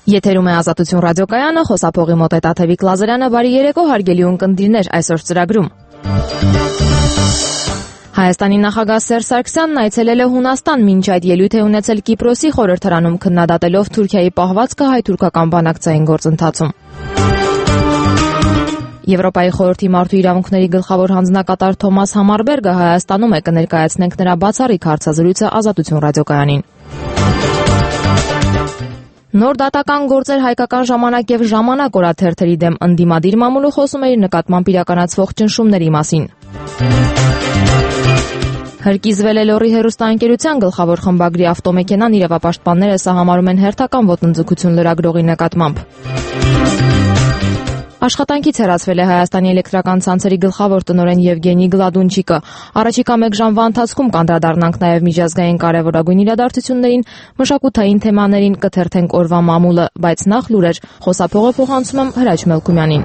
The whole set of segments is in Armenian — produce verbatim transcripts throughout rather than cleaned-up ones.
Եթերում է Ազատություն ռադիոկայանը, խոսափողի մոտ է Տաթևիկ Լազարյանը, բարի երեկո հարգելի ունկնդիրներ, այսօր ծրագրում։ Հայաստանի նախագահ Սերժ Սարգսյանն այցելել է Հունաստան, մինչ այդ ելույթ է ունեցել Կիպրոսի խորհրդարանում քննադատելով Թուրքիայի պահվածքը հայ-թուրքական բանակցային գործընթացում։ Եվրոպայի խորհրդի մարդու իրավունքների գլխավոր հանձնակատար Թոմաս Համարբերգը Հայաստանում է, կներկայացնենք նրա բացառիկ հարցազրույցը Ազատություն ռադիոկայանին։ Նոր դատական գործեր Հայկական ժամանակ եւ Ժամանակ օրաթերթերի դեմ ընդդիմադիր մամուլը խոսում է իր նկատմամբ իրականացվող ճնշումների մասին։ Հրկիզվել է Լոռի հեռուստաընկերության գլխավոր խմբագրի ավտոմեքենան, իրավապաշտպանները սա համարում են հերթական ոտնձգություն լրագրողի նկատմամբ։ Աշխատանքից հեռացվել է Հայաստանի էլեկտրական ցանցերի գլխավոր տնօրեն Եվգենի Գլադունչիկը։ Առաջիկա մեկ ժամվա ընթացքում կանդրադառնանք նաև միջազգային կարևորագույն իրադարձություններին, մշակութային թեմաներին, կթերթենք օրվա մամուլը, բայց նախ լուրեր, խոսափողը փոխանցում եմ Հրաչ Մելքումյանին։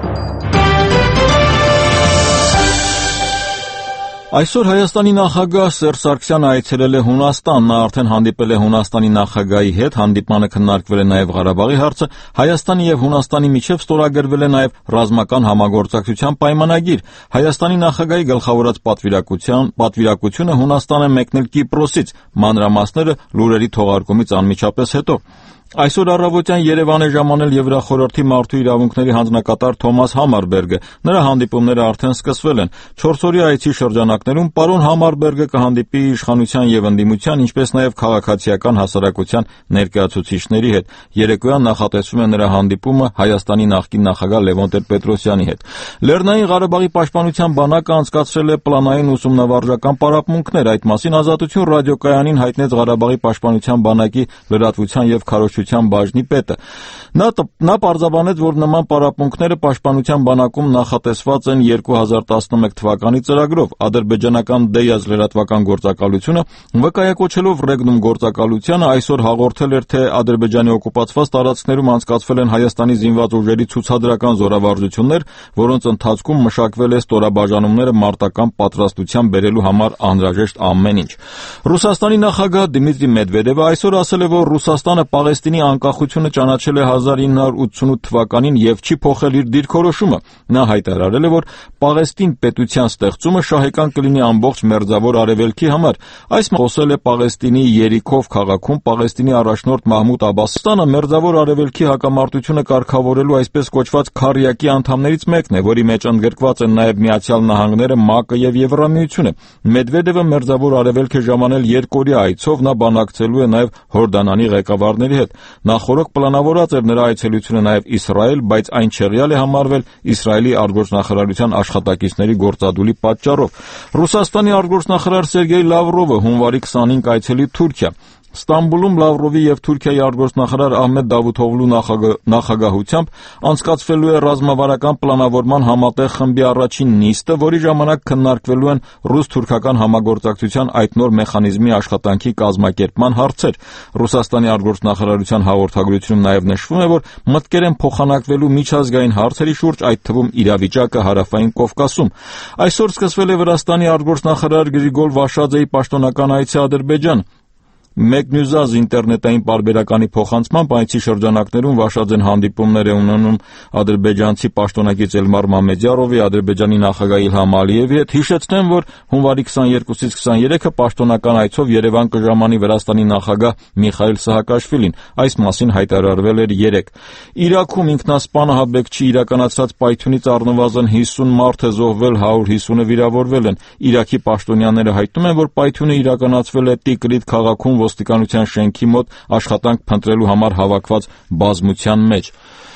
Այսօր Հայաստանի նախագահ Սերժ Սարգսյանը այցելել է Հունաստան, նա արդեն հանդիպել է Հունաստանի նախագահի հետ, հանդիպմանը քննարկվել է նաև Ղարաբաղի հարցը, Հայաստանի եւ Հունաստանի միջև ստորագրվել է նաև ռազմական համագործակցության պայմանագիր։ Հայաստանի նախագահի գլխավորած պատվիրակության պատվիրակությունը Հունաստան է մեկնել Կիպրոսից, մանրամասները լուրերի թողարկումից անմիջապես հետո։ Այսօր առավոտյան Երևան է ժամանել Եվրախորհրդի մարդու իրավունքների հանձնակատար Թոմաս Համարբերգը։ Նրա հանդիպումները արդեն սկսվել են։ Չորսօրյա այցի շրջանակներում պարոն Համարբերգը կհանդիպի իշխանության եւ ընդդիմության, ինչպես նաեւ քաղաքացիական հասարակության ներկայացուցիչների հետ։ Երեկոյան նախատեսվում է նրա հանդիպումը Հայաստանի նախկին նախագահ Լևոն Տեր-Պետրոսյանի հետ։ Լեռնային Ղարաբաղի պաշտպանության բանակը անցկացրել է պլանային ուսումնավարժական պարապմունքներ։ Այդ մասին Ազատություն ռադիոկայանին հայտնեց Ղարաբաղի պաշտպանության բանակի լրատվության եւ քարոզչության բաժնի պետը։ Նա նա պարզաբանեց, որ նման պարապմունքները պաշտպանության բանակում նախատեսված են երկու հազար տասնմեկ թվականի ծրագրով։ Ադրբեջանական Դեյազ լրատվական գործակալությունը վկայակոչելով Ռեգնում գործակալությանը այսօր հաղորդել էր, թե Ադրբեջանի օկուպացված տարածքներում անցկացվել են Հայաստանի զինված ուժերի ցուցադրական զորավարժություններ, որոնց ընթացքում մշակվել է ստորաբաժանումները մարտական պատրաստության բերելու համար անհրաժեշտ ամեն ինչ։ Ռուսաստանի նախագահ Դմիտրի Մեդվեդևը այսօր ասել է, որ Ռուսաստանը Պաղեստինի անկախությունը ճանաչել է հազար ինը հարյուր ութսունութ թվականին եւ չի փոխել իր դիրքորոշումը։ Նա հայտարարել է, որ Պաղեստին պետության ստեղծումը շահեկան կլինի ամբողջ մերձավոր արևելքի համար։ Այս խոսել է Պաղեստինի Երիքով քաղաքում Պաղեստինի առաջնորդ Մահմուդ Աբբասը, մերձավոր արևելքի հակամարտությունը կարգավորելու այսպես կոչված քարյակի անդամներից մեկն է, որի մեջ ընդգրկված են նաեւ Միացյալ Նահանգները, ՄԱԿ-ը եւ Եվրամիությունը։ Մեդվեդևը մերձավոր արևելք է ժամանել երկօրյա այցով, նա բանակցելու է նաեւ Հորդանանի ղեկավարների հետ։ Նախորդ պլանավորած էր նրա այցելությունը նաև Իսրայել, բայց այն չեղյալ է համարվել Իսրայելի արտգործնախարարության աշխատակիցների գործադուլի պատճառով։ Ռուսաստանի արտգործնախարար Սերգեյ Լավրովը հունվարի քսանինը այցելի Թուրքիա։ Ստամբուլում Լավրովի եւ Թուրքիայի արտգործնախարար Ահմեդ Դավութօղլու նախագահությամբ անցկացվելու է ռազմավարական պլանավորման համատեղ խմբի առաջին նիստը, որի ժամանակ քննարկվելու են ռուս-թուրքական համագործակցության այդ նոր մեխանիզմի աշխատանքի կազմակերպման հարցեր։ Ռուսաստանի արտգործնախարարության հաղորդագրությունում նաև նշվում է, որ մտքեր են փոխանակվելու միջազգային հարցերի շուրջ, այդ թվում իրավիճակը Հարավային Կովկասում։ Այսօր սկսվել է Վրաստանի արտգործնախարար Գրիգոր Վաշաձեի պաշտոնական այցը Ադրբեջան։ Մեկնյուզազ ինտերնետային պարբերականի փոխանցմամբ այցի շրջանակներում Վաշաձեն հանդիպումներ է ունենում ադրբեջանցի պաշտոնակից Էլմար Մամեդյարովի, Ադրբեջանի նախագահ Իլհամ Ալիևի հետ։ Հիշեցնեմ, որ հունվարի քսաներկուսից քսաներեքը պաշտոնական այցով Երևան կժամանի Վրաստանի նախագահ Միխայիլ Սահակաշվիլին։ Այս մասին հայտարարվել էր երեկ։ Իրաքում ինքնասպան ահաբեկչի իրականացրած պայթյունից առնվազն հիսուն մարդ է զոհվել, հարյուր հիսունը վիրավորվել են։ Իրաքի պաշտոնյաները հայտնում են, որ պայթյունը իրականացվել է Տիկրիտ քաղաքում ոստիկանության շենքի մոտ աշխատանք փնտրելու համար հավաքված բազմության մեջ։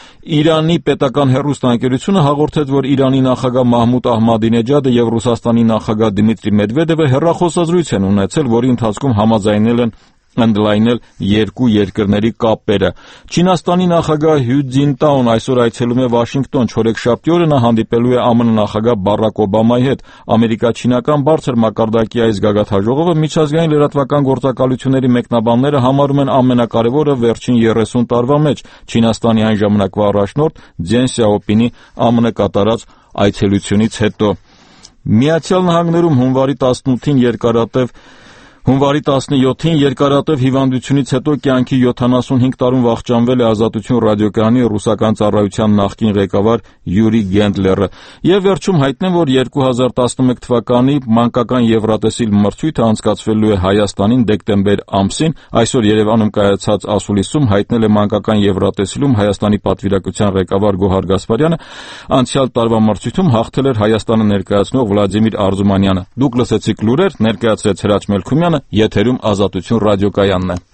Իրանի պետական հեռուստաընկերությունը հաղորդեց, որ Իրանի նախագահ Մահմուդ Ահմադինեջադը եւ Ռուսաստանի նախագահ Դմիտրի Մեդվեդևը հեռախոսազրույց են ունեցել, որի ընթացքում համաձայնել են ընդլայնել երկու երկրների կապերը։ Չինաստանի նախագահ Հյու Ցзինտաուն այսօր այցելում է Վաշինգտոն, չորեքշաբթի օրը նա հանդիպելու է ԱՄՆ նախագահ Բարակ Օբամայի հետ։ Ամերիկա-չինական բարձր մակարդակի այս գագաթաժողովը միջազգային լրատվական գործակալությունների մեկնաբանները համարում են ամենակարևորը վերջին երեսուն տարվա մեջ։ Չինաստանի այն ժամանակվա առաջնորդ Ձեն Սյաոպինի ԱՄՆ կատարած այցելությունից հետո։ Միացյալ Նահանգներում հունվարի տասնութին երկարատև Հունվարի տասնյոթին երկարատև հիվանդությունից հետո կյանքի յոթանասունհինգ տարում վախճանվել է Ազատություն ռադիոկայանի ռուսական ծառայության նախկին ղեկավար Յուրի Գենդլերը, եւ վերջում հայտնեմ, որ երկու հազար տասնմեկ թվականի մանկական Եվրատեսիլ մրցույթը անցկացվելու է Հայաստանին դեկտեմբեր ամսին։ Այսօր Երևանում կայացած ասուլիսում հայտնել է մանկական Եվրատեսիլում Հայաստանի պատվիրակության ղեկավար Գոհար Գասպարյանը, անցյալ տարվա մրցույթում հաղթել էր Հայաստանը ներկայացնող Վլադիմիր Արզումանյանը։ Դուք լսեցիք լուրեր, ներկայացրեց Հրաչ Մելքումյանը, եթերում Ազատություն ռադիոկայանն է։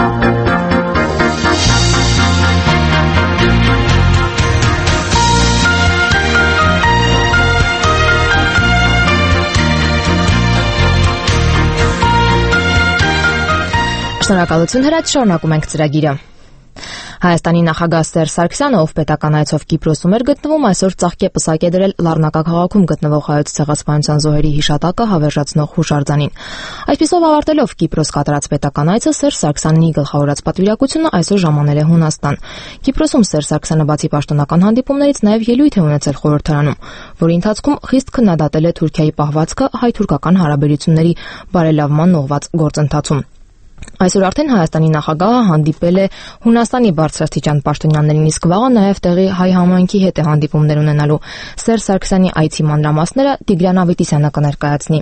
Շնորհակալություն Հրաչ, շարունակում ենք ծրագիրը։ Հայաստանի նախագահ Սերժ Սարգսյանը, ով պետական այցով Կիպրոսում էր գտնվում, այսօր ծաղկե պսակ է դրել Լառնակա քաղաքում գտնվող Հայոց ցեղասպանության զոհերի հիշատակը հավերժացնող հուշարձանին։ Այսպիսով ավարտելով Կիպրոս կատարած պետական այցը, Սերժ Սարգսյանի գլխավորած պատվիրակությունը այսօր ժամանել է Հունաստան։ Կիպրոսում Սերժ Սարգսյանը բացի պաշտոնական հանդիպումներից նաև ելույթ է ունեցել խորհրդարանում, որի ընթացքում խիստ քննադատել է Թուրքիայի պահվածքը հայ-թուրքական հարաբերությունների բարելավման ուղղված գործընթացում։ Այսօր արդեն Հայաստանի նախագահը հանդիպել է Հունաստանի բարձրաստիճան պաշտոնյաներին, իսկ վաղը նաև տեղի հայ համայնքի հետ է հանդիպումներ ունենալու։ Սերժ Սարգսյանի այցի մանրամասները Տիգրան Ավետիսյանը կներկայացնի։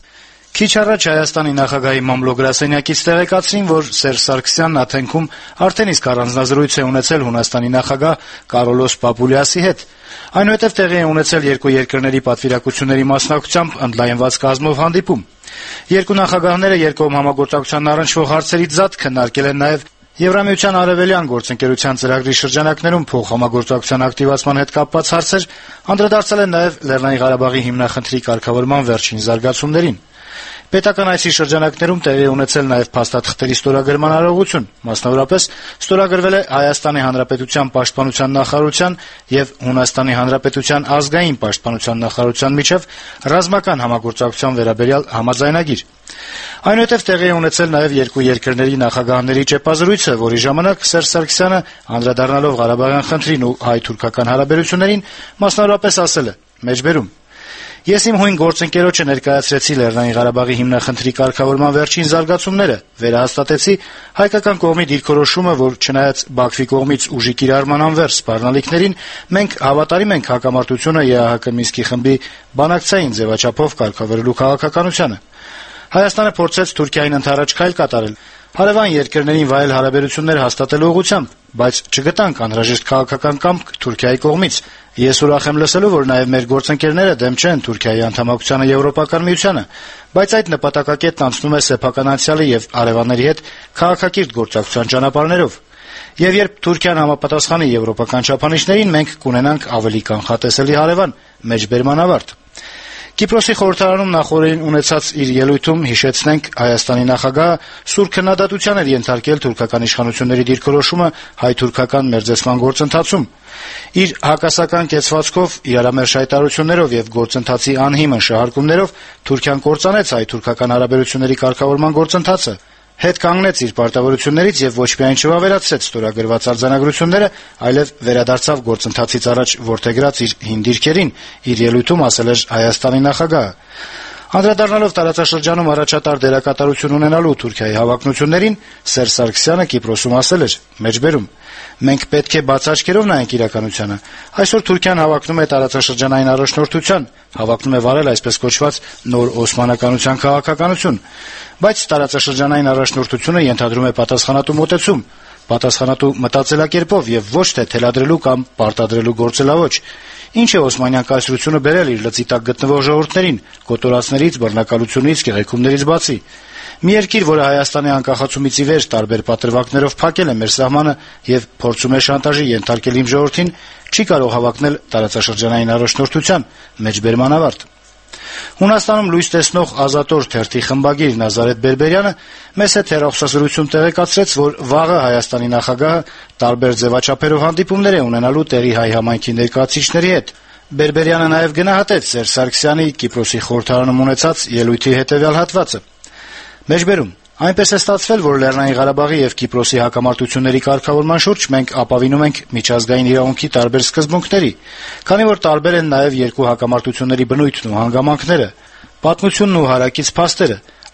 Քիչ առաջ Հայաստանի նախագահի մամլո-գրասենյակից տեղեկացրին, որ Սերժ Սարգսյանն Աթենքում արդեն իսկ առանձնազրույց է ունեցել Հունաստանի նախագահ Կարոլոս Պապուլիասի հետ։ Այնուհետև տեղի է ունեցել երկու երկրների պատվիրակությունների մասնակցությամբ ընդլայնված կազմով հանդիպում։ Երկու նախագահները երկկողմ համագործակցության առնչվող հարցերից զատ քննարկել են նաև Եվրամիության արևելյան գործընկերության ծրագրի շրջանակներում փոխհամագործակցության ակտիվացման հետ կապված հարցեր, անդրադարձել են նաև Լեռնային Ղարաբաղի հիմնախնդրի կարգավորման վերջին զարգացումներին։ Պետական այցի շրջանակներում տեղի ունեցել նաև փաստաթղթերի ստորագրման արարողություն, մասնավորապես ստորագրվել է Հայաստանի Հանրապետության Պաշտպանության նախարարության եւ Հունաստանի Հանրապետության ազգային պաշտպանության նախարարության միջև ռազմական համագործակցության վերաբերյալ համաձայնագիր։ Այնուհետև տեղի է ունեցել նաև երկու երկրների նախագահների ճեպազրույցը, որի ժամանակ Սերժ Սարգսյանը անդրադառնալով Ղարաբաղյան խնդրին ու հայ-թուրքական հարաբերություններին, մասնավորապես ասել է. «Մեջբերում Ես իմ հույն գործընկերոջը ներկայացրեցի Լեռնային Ղարաբաղի հիմնախնդրի կարգավորման վերջին զարգացումները, վերահաստատեցի հայկական կողմի դիրքորոշումը, որ չնայած Բաքվի կողմից ուժի կիրառման անվերջ սպառնալիքներին, մենք հավատարիմ ենք հակամարտությունը ԵԱՀԿ Մինսկի խմբի բանակցային ձևաչափով կարգավորելու քաղաքականությանը։ Հայաստանը փորձեց Թուրքիային ընդառաջ քայլ կատարել, հարևան երկրներին վայել հարաբերություններ հաստատելու ուղղությամբ, բայց չգտանք անհրաժեշտ քաղաքական կամք Թուրքիայի կողմից։ Ես ուրախ եմ լսելու, որ նաև մեր գործընկերները դեմ չեն Թուրքիայի անդամակցությանը Եվրոպական միությանը, բայց այդ նպատակակետն անցնում է սեփական անցյալի եւ արևանների հետ քաղաքակիրթ գործակցության ճանապարհներով։ Եվ երբ Թուրքիան համապատասխանի եվրոպական չափանիշներին, մենք կունենանք ավելի կանխատեսելի հարևան»։ Մեջբերման ավարտ։ Կիպրոսի խորհրդարանում նախորդին ունեցած իր ելույթում, հիշեցնենք, Հայաստանի նախագահը սուր քննադատության էր ենթարկել թուրքական իշխանությունների դիրքորոշումը հայ-թուրքական մերձեցման գործընթացում։ Իր հակասական կեցվածքով, իրարամերժ հայտարարություններով եւ գործընթացի անհիմն շահարկումներով Թուրքիան կործանեց հայ-թուրքական հարաբերությունների կարգավորման գործընթացը, հետ կանգնեց իր պարտավորություններից եւ ոչ միայն չվավերացրեց ստորագրված արձանագրությունները, այլև վերադարձավ գործընթացից առաջ որդեգրած իր հին դիրքերին, իր ելույթում ասել էր Հայաստանի նախագահը։ Անդրադառնալով տարածաշրջանում առաջատար դերակատարություն ունենալու Թուրքիայի հավակնություններին, Սերժ Սարգսյանը Կիպրոսում ասել էր. «Մեջբերում Մենք պետք է բաց աչքերով նայենք իրականությանը։ Այսօր Թուրքիան հավակնում է տարածաշրջանային առաջնորդության, հավակնում է վարել այսպես կոչված նոր օսմանականության քաղաքականություն, բայց տարածաշրջանային առաջնորդությունը ենթադրում է պատասխանատու մոտեցում, պատասխանատու մտածելակերպով եւ ոչ թե թելադրելու կամ պարտադրելու գործելավոճ։ Ինչ է օսմանյան կայսրությունը բերել իր լծի տակ գտնվող ժողովուրդներին, կոտորածներից, բռնակալությունից, գեղեցկումներից բացի։ Մի երկիր, որը Հայաստանի անկախացումից ի վեր տարբեր պատրվակներով փակել է մեր սահմանը եւ փորձում է շանտաժի ենթարկել իմ ժողովրդին, չի կարող հավակնել տարածաշրջանային առաջնորդության»։ Մեջբերման ավարտ։ Հունաստանում լույս տեսնող Ազատոր թերթի խմբագիր Նազարեթ Բերբերյանը մեզ հետ հեռախոսազրույցում տեղեկացրեց, որ վաղը Հայաստանի նախագահը տարբեր ձևաչափերով հանդիպումներ է ունենալու տեղի հայ համայնքի ներկայացուցիչների հետ։ Բերբերյանը նաև գնահատեց Սերժ Սարգսյանի Կիպրոսի խորհրդարանում ունեցած ելույթի հետևյալ հատվածը. «Մեջբերում Այնպես է ստացվել, որ Լեռնային Ղարաբաղի եւ Կիպրոսի հակամարտությունների կարգավորման շուրջ մենք ապավինում ենք միջազգային իրավունքի տարբեր սկզբունքների, քանի որ տարբեր են նաեւ երկու հակամարտությունների բնույթն ու հանգամանքները, պատմությունն ու հարակից փաստերը։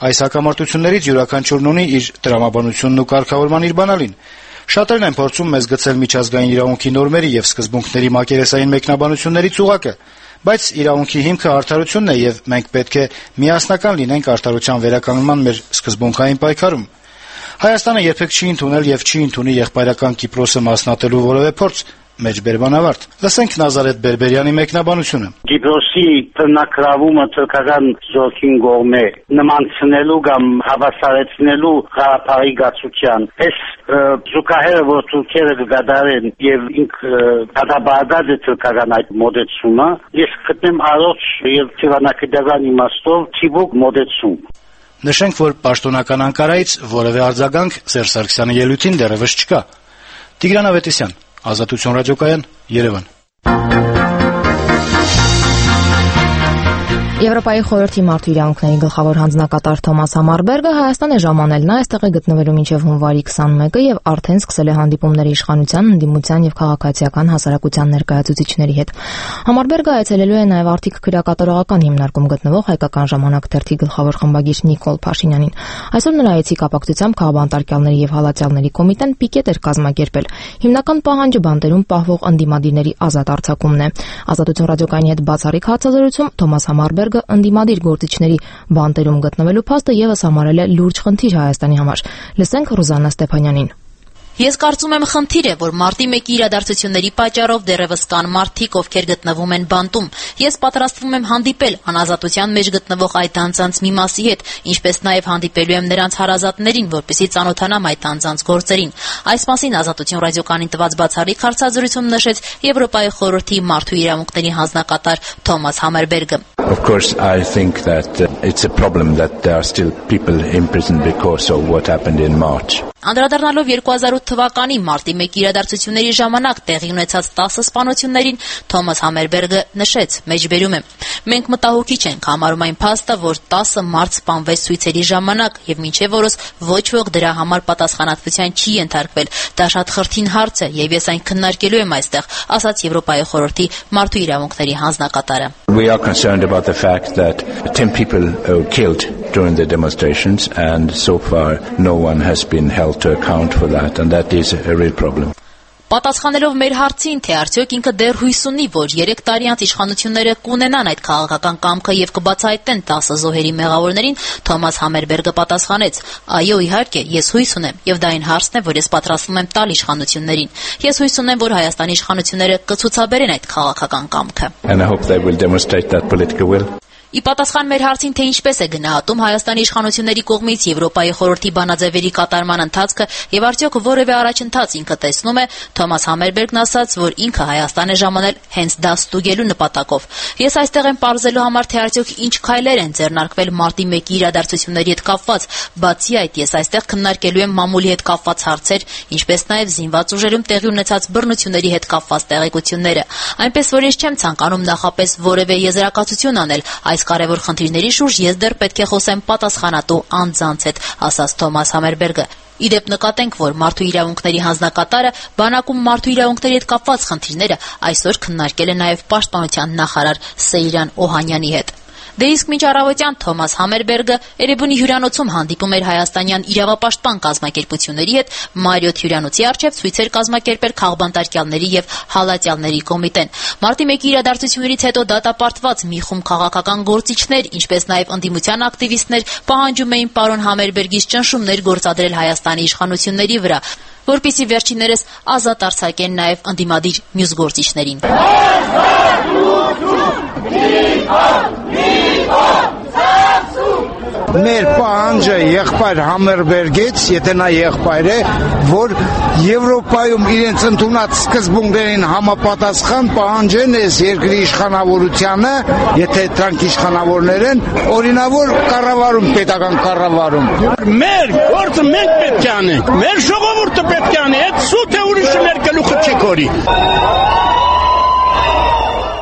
Այս հակամարտություններից յուրաքանչյուրն ունի իր տրամաբանությունն ու կարգավորման իր բանալին։ Շատերն են փորձում մեզ գցել միջազգային իրավունքի նորմերի եւ սկզբունքների մակերեսային մեկնաբանությունների ծուղակը, բայց իրավունքի հիմքը արդարությունն է եւ մենք պետք է միասնական լինենք արդարության վերականգնման մեր սկզբունքային պայքարում։ Հայաստանը երբեք չի ընդունել եւ չի ընդունի եղբայրական Կիպրոսը մասնատելու որևէ փորձ։ Մեջբերման ավարտ։ Լսենք Նազարեթ Բերբերյանի մեկնաբանությունը։ Կիպրոսի բնակրավումը թուրքական զորքին կողմէ նմանցնելու կամ հավասարեցնելու Ղարաբաղի գացության։ Այս զուգահեռը, որ թուրքերը կգադարեն եւ ինք կադաբադած է թուրքական այդ մոդեցումը, ես գտնեմ առողջ եւ թիվանակետական իմաստով թիվուկ մոդեցում։ Նշենք, որ պաշտոնական Անկարայից որևէ արձագանք Սերժ Սարգսյանի ելույթին դեռևս չկա։ Տիգրան Ավետիսյան, Ազատություն ռադիոկայան, Երևան։ Եվրոպայի խորհրդի մարդու իրավունքների գլխավոր հանձնակատար Թոմաս Համարբերգը Հայաստան է ժամանել, նա այստեղ է գտնվելու մինչև հունվարի քսանմեկը եւ արդեն սկսել է հանդիպումներ իշխանության, ընդդիմության եւ քաղաքացիական հասարակության ներկայացուցիչների հետ։ Համարբերգը այցելելու է նաեւ Արթիկ քրեակատարողական հիմնարկում գտնվող Հայկական ժամանակ թերթի գլխավոր խմբագիր Նիկոլ Փաշինյանին։ Այսօր նրա այցի կապակցությամբ քաղաքաբանտարկյալների եւ հալածյալների կոմիտեն պիկետ էր կազմակերպել։ Հիմնական պահանջը բանտերում պահվող ընդդիմադիրների ազատ արձակումն է։ Ազատություն ռադիոկայանի հետ բացառիկ հարցազրույցում Թոմաս Համարբերգը ընդդիմադիր գործիչների բանտերում գտնվելու փաստը եւս համարել է լուրջ խնդիր Հայաստանի համար։ Լսենք Ռուզաննա Ստեփանյանին։ Ես կարծում եմ խնդիր է, որ մարտի մեկի իրադարձությունների պատճառով դեռևս կան մարդիկ, ովքեր գտնվում են բանտում։ Ես պատրաստվում եմ հանդիպել անազատության մեջ գտնվող այդ անձանց մի մասի հետ, ինչպես նաև հանդիպելու եմ նրանց հարազատներին, որպեսզի ծանոթանամ այդ անձանց գործերին։ Այս մասին Ազատություն ռադիոկայանին տված բացառիկ հարցազրույցում նշեց Եվրոպայի խորհրդի մարդու իրավունքների հանձնակատար Թոմաս Համերբերգը։ Of course, I think that uh, it's a problem that there are still people in prison because of what happened in March. Անդրադառնալով երկու հազար ութ թվականի մարտի մեկի իրադարձությունների ժամանակ տեղի ունեցած տասը սպանություններին Թոմաս Համերբերգը նշեց. մեջբերում եմ. մենք մտահոգիչ ենք համարում այն փաստը, որ տասը մարդ սպանվեց ցույցերի ժամանակ եւ մինչեւ օրս ոչ ոք դրա համար պատասխանատվության չի ենթարկվել։ Դա շատ խրթին հարց է եւ ես այն քննարկելու եմ այստեղ, ասաց Եվրոպայի խորհրդի մարդու իրավունքների հանձնակատարը։ We are concerned about the fact that ten people were killed during the demonstrations and so far no one has been held to account for that, and that is a real problem. Պատասխանելով մեր հարցին, թե արդյոք ինքը դեռ հույս ունի, որ երեք տարի անց իշխանությունները կունենան այդ քաղաքական կամքը եւ կբացահայտեն տասը զոհերի մեղավորներին, Թոմաս Համերբերգը պատասխանեց. այո, իհարկե, ես հույս ունեմ, եւ դա այն հարցն է, որ ես պատրաստվում եմ տալ իշխանություններին։ Ես հույս ունեմ, որ Հայաստանի իշխանությունները կցուցաբերեն այդ քաղաքական կամքը։ And I hope they will demonstrate that political will. Ի պատասխան մեր հարցին, թե ինչպես է գնահատում Հայաստանի իշխանությունների կողմից Եվրոպայի խորհրդի բանաձևերի կատարման ընթացքը եւ արդյոք որևէ առաջընթաց ինքը տեսնում է, Թոմաս Համերբերգն ասաց, որ ինքը Հայաստան է ժամանել հենց դա ստուգելու նպատակով։ Ես այստեղ եմ պարզելու համար, թե արդյոք ինչ քայլեր են ձեռնարկվել մարտի մեկի իրադարձությունների հետ կապված։ Բացի այդ, ես այստեղ քննարկելու եմ մամուլի հետ կապված հարցեր, ինչպես նաեւ զինված ուժերում տեղի ունեցած բռնությունների հետ կապված տեղեկությունները։ Այնպես որ ես չեմ ցանկանում նախապես որևէ եզրակացություն անել այս կարևոր խնդիրների շուրջ, ես դեռ պետք է խոսեմ պատասխանատու անձանց հետ, ասաց Թոմաս Համերբերգը։ Իդեպ նկատենք, որ մարդու իրավունքների հանձնակատարը բանակում մարդու իրավունքների հետ կապված խնդիրները այսօր քննարկել է նաև պաշտպանության նախարար Սեյրան Օհանյանի հետ։ Դե իսկ մինչ առավոտյան Թոմաս Համերբերգը Էրեբունի հյուրանոցում հանդիպում էր հայաստանյան իրավապաշտպան կազմակերպությունների հետ, Մարիոթ հյուրանոցի առջև ցույցեր կազմակերպել քաղաքաբանտարկյալների եւ հալածյալների կոմիտեն։ Մարտի մեկի իրադարձություններից հետո դատապարտված մի խումբ քաղաքական գործիչներ, ինչպես նաեւ ընդդիմության ակտիվիստներ պահանջում էին պարոն Համերբերգից ճնշումներ գործադրել Հայաստանի իշխանությունների վրա, որպեսզի վերջիններս ազատ արձակեն նաեւ ընդդիմադիր մյուս գործիչներին։ Մեր պահանջը եղբայր Համերբերգից, եթե նա եղբայր է, որ Եվրոպայում իրենց ընդունած սկզբունքներին համապատասխան պահանջեն այս երկրի իշխանավորությանը, եթե դրանք իշխանավորներ են, օրինավոր կառավարում, պետական կառավարում։ Մեր գործը մենք պետք է անենք, մեր ժողովուրդը պետք է անի, այդ սուտ է ուրիշը մեր գլուխը չի կորի։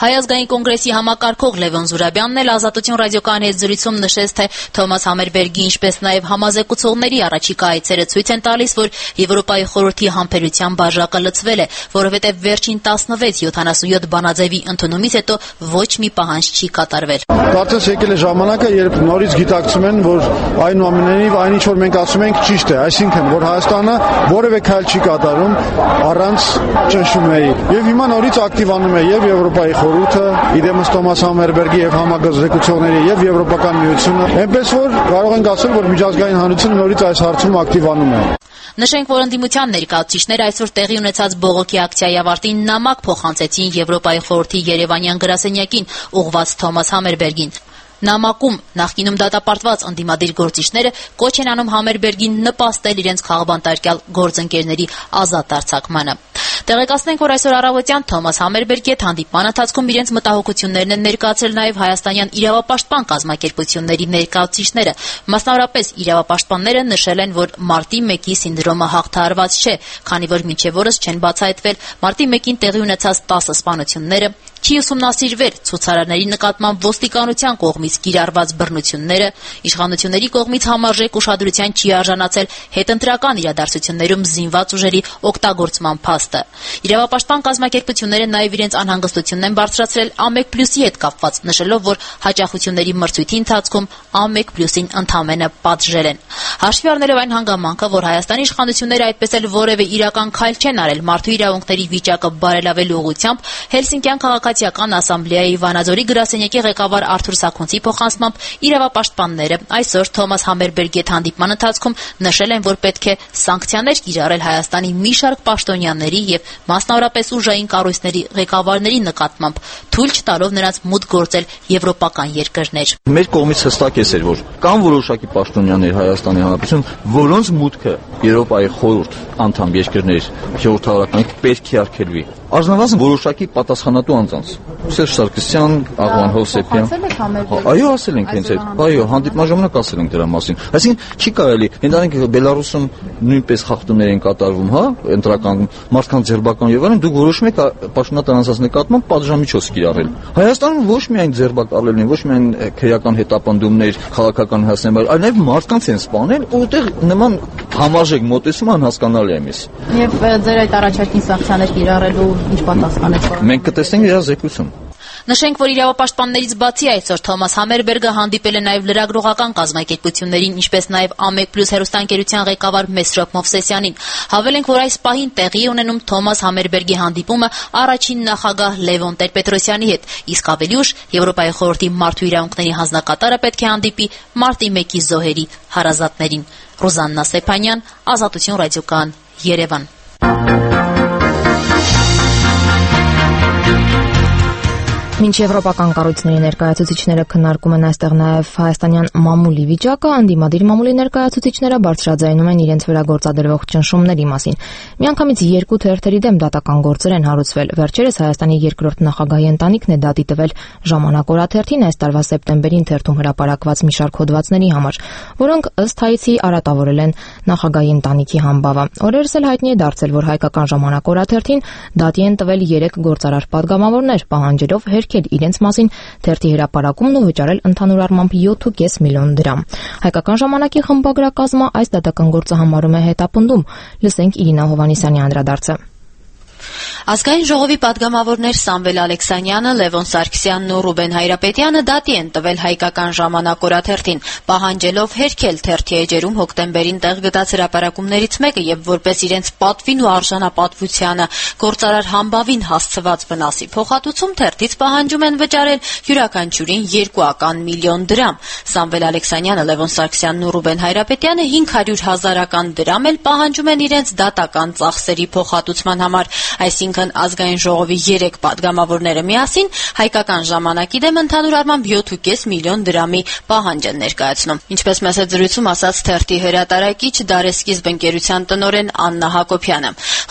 Հայ ազգային կոնգրեսի համակարգող Լևոն Զուրաբյանն էլ Ազատություն ռադիոկայանի հետ զրույցում նշեց, թե Թոմաս Համերբերգի, ինչպես նաև համազեկուցողների առաջիկա այցերը ցույց են տալիս, որ Եվրոպայի խորհրդի համբերության բաժակը լցվել է, որովհետև վերջին տասնվեց յոթանասունյոթ բանաձևի ընդունումից հետո ոչ մի պահանջ չի կատարվել։ Կարծես եկել է ժամանակը, երբ նորից գիտակցում են, որ այնուամենայնիվ այն ինչ որ մենք ասում ենք ճիշտ է, այսինքն որ Հայաստանը որևէ քայլ չի կատարում առանց ճնշումների։ Եվ հիմա նորից ակտիվանում է եւ Եվրոպայի խորհուրդը, իդեմս Թոմաս Համերբերգի եւ համագործակցողների եւ Եվրոպական միությունը, այնպես որ կարող ենք ասել, որ միջազգային հանրությունը նորից այս հարցում ակտիվանում է։ Նշենք, որ ընդդիմության ներկայացուցիչները այսօր տեղի ունեցած բողոքի ակցիայի ավարտին նամակ փոխանցեցին Եվրոպայի խորհրդի Երևանյան գրասենյակին ուղղված Թոմաս Համերբերգին։ Նամակում նախկինում դատապարտված ընդդիմադիր գործիչները կոչ են անում Համերբերգին նպաստել իրենց քաղբանտարկյալ գործընկերների ազատ արձակմանը։ Տեղեկացնենք, որ այսօր առավոտյան Թոմաս Համերբերգի հետ հանդիպման ընթացքում իրենց մտահոգություններն են ներկայացրել նաև հայաստանյան իրավապաշտպան կազմակերպությունների ներկայացուցիչները։ Մասնավորապես իրավապաշտպանները նշել են, որ մարտի մեկի սինդրոմը հաղթահարված չէ, քանի որ մինչև օրս չեն բացահայտվել մարտի մեկին տեղի ունեցած տասը սպանությունները, չի ուսումնասիրվել ցուցարարների նկատմամբ ոստիկանության կողմից կիրառված բռնությունները, իշխանությունների կողմից համարժեք ուշադրության չի արժանացել հետընտրական իրադարձություններում զինված ուժերի օգտագործման փաստը։ Իրավապաշտպան կազմակերպությունները նաև իրենց անհանգստությունն են բարձրացրել A one plus-ի հետ կապված, նշելով, որ հաճախությունների մրցույթի ընթացքում A one plus-ին ընդամենը պատժել են։ Հաշվի առնելով այն հանգամանքը, որ Հայաստանի իշխանությունները այդպես էլ որևէ իրական քայլ չեն արել մարդու իրավունքների վիճակը բարելավելու ուղղությամբ, Հելսինկյան քաղաքացիական ասամբլեայի Վանաձորի գրասենյակի ղեկավար Արթուր Սաքունցի փոխանցմամբ իրավապաշտպանները այսօր Թոմաս Համերբերգի հետ հանդիպման ընթացքում նշել են, որ պետք է սանկցիաներ կիրառել Հայաստանի մի շարք պաշտոնյաների եւ մասնավորապես ուժային կառույցների ղեկավարների նկատմամբ, թույլ չտալով նրանց մուտք գործել եվրոպական երկրներ։ Մեր կողմից հստակ է, որ կան որոշակի պաշտոնյաներ Հայաստանի Հանրապետություն, որոնց մուտքը Եվրոպայի խորհուրդ անդամ երկրներ ժողովրդավարական պետք է արգելվի։ Առնվազն որոշակի պատասխանատու անձանց Սերժ Սարգսյան, Աղվան Հովսեփյան։ Այո, ասել ենք հենց այդ։ Այո, հանդիպման ժամանակ ասել ենք դրա մասին։ Այսինքն չի կարելի, ընդանենք Բելարուսում նույնպես խախտումներ են կատարվում, հա, ընտրական մարդկանց ձերբակալում եւ այլն, դուք որոշում եք պաշտոնատար անձանց նկատմամբ պատժամիջոց կիրառել։ Հայաստանում ոչ միայն ձերբակալել են, ոչ միայն քրեական հետապնդումներ, քաղաքական հասցեներ, այլ նաեւ մարդկանց են սպանել, որտեղ նման համարժեք մոտեցումը անհասկանալի է մեզ։ Եվ ձեր այդ առաջարկին սանկցիաներ կիրառելու ինչ պատասխան եք։ Մենք կտեսնենք իր զեկույցում։ Նշենք, որ իրավապաշտպաններից բացի այսօր Թոմաս Համերբերգը հանդիպել է նաև լրագրողական կազմակերպություններին, ինչպես նաև A one plus հեռուստաընկերության ղեկավար Մեսրոպ Մովսեսյանին։ Հավելենք, որ այս պահին տեղի ունենում Թոմաս Համերբերգի հանդիպումը առաջին նախագահ Լևոն Տեր-Պետրոսյանի հետ, իսկ ավելի ուշ Եվրոպայի խորհրդի մարդու իրավունքների հանձնակատարը պետք է հանդիպի մարտի մեկի զոհերի հարազատներին։ Ռուզաննա Սեփանյան, Ազատություն ռադիոկայան, Երևան։ Մինչ եվրոպական կառույցների ներկայացուցիչները քննարկում են այստեղ նաև հայաստանյան մամուլի վիճակը, անդիմադիր մամուլի ներկայացուցիչները բարձրաձայնում են իրենց վրա գործադրվող ճնշումների մասին։ Միանգամից երկու թերթերի դեմ դատական գործեր են հարուցվել։ Վերջերս Հայաստանի երկրորդ նախագահի ընտանիքն է դատի տվել Ժամանակ օրաթերթին այս տարվա սեպտեմբերին թերթում հրապարակված մի շարք հոդվածների համար, որոնք ըստ հայցի արատավորել են նախագահի ընտանիքի համբավը։ Օրերս էլ հայտնի է դարձել, որ Հայկական Ժամանակ օրաթերթին դատի են տվել երեք գործարար պատգամավորներ, պահանջելով հերքել իրենց մասին թերթի հրապարակումն ու վճարել ընդհանուր առմամբ յոթ ու կես միլիոն դրամ։ Հայկական ժամանակի խմբագրակազմը այս դատական գործը համարում է հետապնդում։ Լսենք Իրինա Հովհաննիսյանի անդրադարձը։ Ազգային ժողովի պատգամավորներ Սամվել Ալեքսանյանը, Լևոն Սարգսյանն ու Ռուբեն Հայրապետյանը դատի են տվել Հայկական ժամանակ օրաթերթին, պահանջելով հերքել թերթի էջերում հոկտեմբերին տեղ գտած հրապարակումներից մեկը եւ որպես իրենց պատվին ու արժանապատվությանը գործարար համբավին հասցված վնասի փոխհատուցում թերթից պահանջում են վճարել յուրաքանչյուրին երկուական միլիոն դրամ։ Սամվել Ալեքսանյանը, Լևոն Սարգսյանն ու Ռուբեն Հայրապետյանը հինգ հարյուր հազարական դրամ էլ պահանջում են իրենց դատական ծախսերի փոխհատուցման համար, այսինքն Ազգային ժողովի երեք պատգամավորները միասին Հայկական ժամանակի դեմ ընդհանուր առմամբ յոթ ու կես միլիոն դրամի պահանջ են ներկայացնում։ Ինչպես մեծ զրույցում ասաց թերթի հրատարակիչ Դարեսկիզբ ընկերության տնօրեն Աննա Հակոբյանը։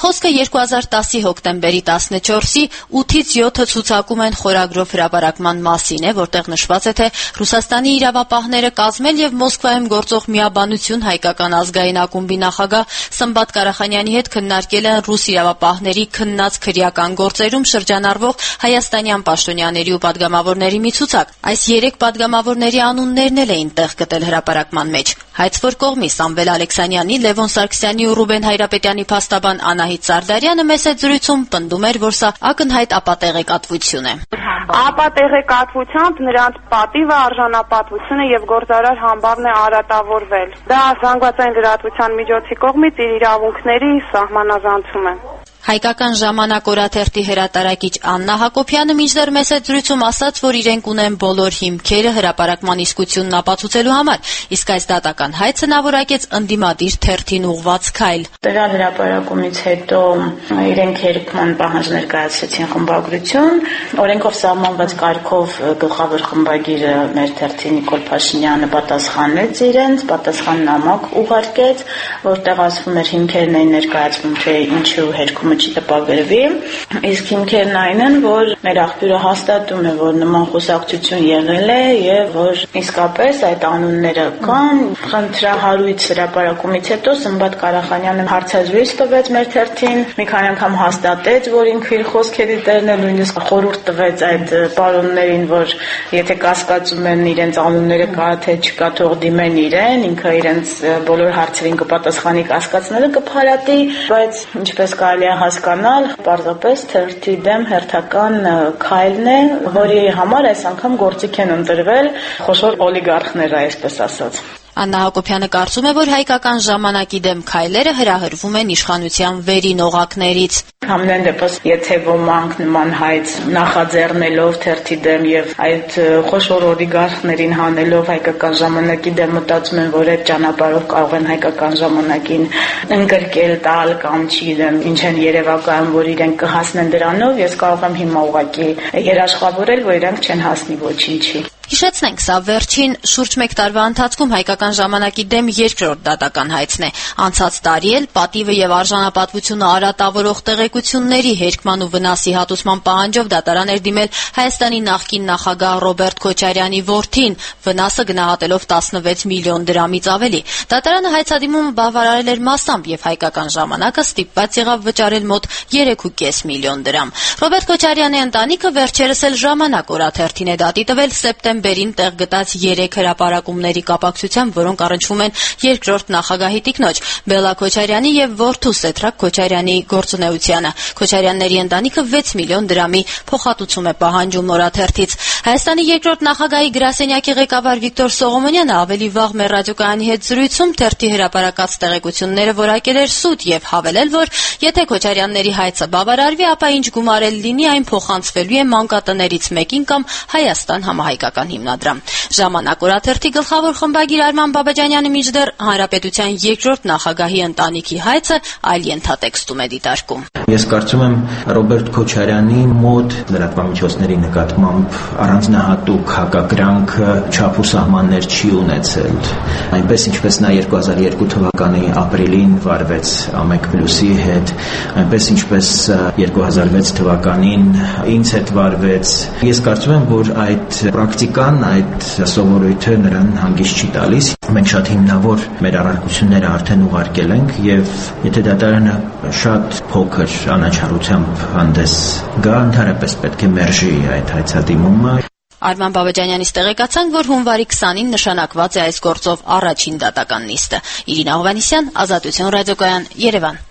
Խոսքը երկու հազար տասի հոկտեմբերի տասնչորսի ութից յոթը ցուցակում են խորագրով հրապարակման մասին է, որտեղ նշված է, թե Ռուսաստանի իրավապահները կազմել եւ Մոսկվայում գործող միաբանություն հայկական ազգային ակումբի նախագահ Սմբատ Կարախանյանի հետ քննարկել են ռուս իրավապահների քննած քրեական գործերում շրջանառվող հայաստանյան պաշտոնյաների ու պատգամավորների մի ցուցակ։ Այս երեք պատգամավորների անուններն էլ էին տեղ գտել հրապարակման մեջ։ Հայցվոր կողմի Սամվել Ալեքսանյանի, Լևոն Սարգսյանի ու Ռուբեն Հայրապետյանի փաստաբան Անահիտ Սարդարյանը մեծ զրույցում պնդում էր, որ սա ակնհայտ ապատեղեկատվություն է։ Ապատեղեկատվությամբ նրանց պատիվը, արժանապատվությունը եւ գործարար համբավն է արատավորվել։ Դա զանգվածային լրատվության միջոցի կողմից իր իրավունքների սահմանազանցում է։ Հայկական ժամանակ օրաթերթի հրատարակիչ Աննա Հակոբյանը մինչդեռ մեծ զրույցում ասաց, որ իրենք ունեն բոլոր հիմքերը հրապարակման իսկությունն ապացուցելու համար, իսկ այս դատական հայցը նա որակեց ընդդիմադիր թերթին ուղղված քայլ։ Դրա հրապարակումից հետո իրենք երկման պահանջ ներկայացրեցին խմբագրություն, օրենքով սահմանված կարգով գլխավոր խմբագիրը մեր թերթի Նիկոլ Փաշինյանը պատասխանեց իրենց, պատասխան նամակ ուղարկեց, որտեղ ասվում էր հիմքերն էին ներկայացվում, թե ինչու հերքում չի տպագրվի, իսկ հիմքերն այն են, որ մեր աղբյուրը հաստատում է, որ նման խոսակցություն եղել է եւ որ իսկապես այդ անունները կան։ Խնդրահարույց հրապարակումից հետո Սմբատ Կարախանյանը հարցազրույց տվեց մեր թերթին, մի քանի անգամ հաստատեց, որ ինքը իր խոսքերի տերն է, նույնիսկ խորհուրդ տվեց այդ պարոններին, որ եթե կասկածում են իրենց անունները կա թե չկա, թող դիմեն իրեն, ինքը իրենց բոլոր հարցերին կպատասխանի, կասկածները կփարատի, բայց ինչպես կարելի է հասկանալ, պարզապես թերթի դեմ հերթական քայլն է, որի համար այս անգամ գործիք են ընտրվել խոշոր օլիգարխները, այսպես ասած։ Աննա Հակոբյանը կարծում է, որ հայկական ժամանակի դեմ քայլերը հրահրվում են իշխանության վերին օղակներից։ Համենայն դեպս, եթե ոմանք նման հայց նախաձեռնելով թերթի դեմ եւ այդ խոշոր օլիգարխներին հանելով հայկական ժամանակի դեմ մտածում են, որ այդ ճանապարհով կարող են հայկական ժամանակին ընկրկել տալ կամ չգիտեմ ինչ են երևակայում, որ իրենք կհասնեն դրանով, ես կարող եմ հիմա ուղղակի երաշխավորել, որ իրենք չեն հասնի ոչինչի։ Հիշեցնենք, սա վերջին շուրջ մեկ տարվա ընթացքում հայկական ժամանակի դեմ երկրորդ դատական հայցն է։ Անցած տարի էլ պատիվը եւ արժանապատվությունը արատավորող տեղեկությունների հերկման ու վնասի հատուցման պահանջով դատարան էր դիմել Հայաստանի նախկին նախագահ Ռոբերտ Քոչարյանի որդին, վնասը գնահատելով տասնվեց միլիոն դրամից ավելի։ Դատարանը հայցադիմումը բավարարել էր մասամբ եւ հայկական ժամանակը ստիպված եղավ վճարել մոտ երեք ու կես միլիոն դրամ։ Ռոբերտ Քոչարյանի ընտանիքը վերջերս էլ ժամանակ օրաթերթին է դատի տվել սեպտեմբերին տեղ գտած երեք հրապարակումների կապակցությամբ, որոնք առնչվում են երկրորդ նախագահի տիկնոջ Բելլա Քոչարյանի եւ որդու Սեդրակ Քոչարյանի գործունեությանը։ Քոչարյանների ընտանիքը վեց միլիոն դրամի փոխհատուցում է պահանջում օրաթերթից։ Հայաստանի երկրորդ նախագահի գրասենյակի ղեկավար Վիկտոր Սողոմոնյանը ավելի վաղ մեր ռադիոկայանի հետ զրույցում թերթի հրապարակած տեղեկությունները որակել էր սուտ եւ հավելել, որ եթե Քոչարյանների հայցը բավարարվի, ապա ինչ գումարել լինի, այն փոխանցվելու է մանկատներից մեկին կամ Հայաստան համահայկական հիմնադրամ։ Ժամանակ օրաթերթի գլխավոր խմբագիր Արման Բաբաջանյանը մինչդեռ հանրապետության երկրորդ նախագահի ընտանիքի հայցը այլ ենթատեքստում է դիտարկում։ Ես կարծում եմ Ռոբերտ Քոչարյանի մոտ լրատվամիջոցների նկատմամբ առանձնահատուկ հակակրանքը չափ ու սահմաններ չի ունեցել։ Այնպես ինչպես նա երկու հազար երկու թվականի ապրիլին վարվեց Ամեկ Պլյուսի հետ, այնպես ինչպես երկու հազար վեց թվականին ինձ հետ վարվեց։ Ես կարծում եմ, որ այդ պրակտիկան, այդ սովորույթը նրան հանգիստ չի տալիս։ Մենք շատ հիմնավոր մեր առարկությունները արդեն ուղարկել ենք եւ եթե դատարանը շատ փոքր անաչառությամբ հանդես գա, ընդհանրապես պետք է մերժի այդ հայցադիմումը։ Արման Բաբաջանյանից տեղեկացանք, որ հունվարի քսանին նշանակված է այս գործով առաջին դատական նիստը։ Իրինա Հովհաննիսյան, Ազատություն ռադիոկայան, Երևան։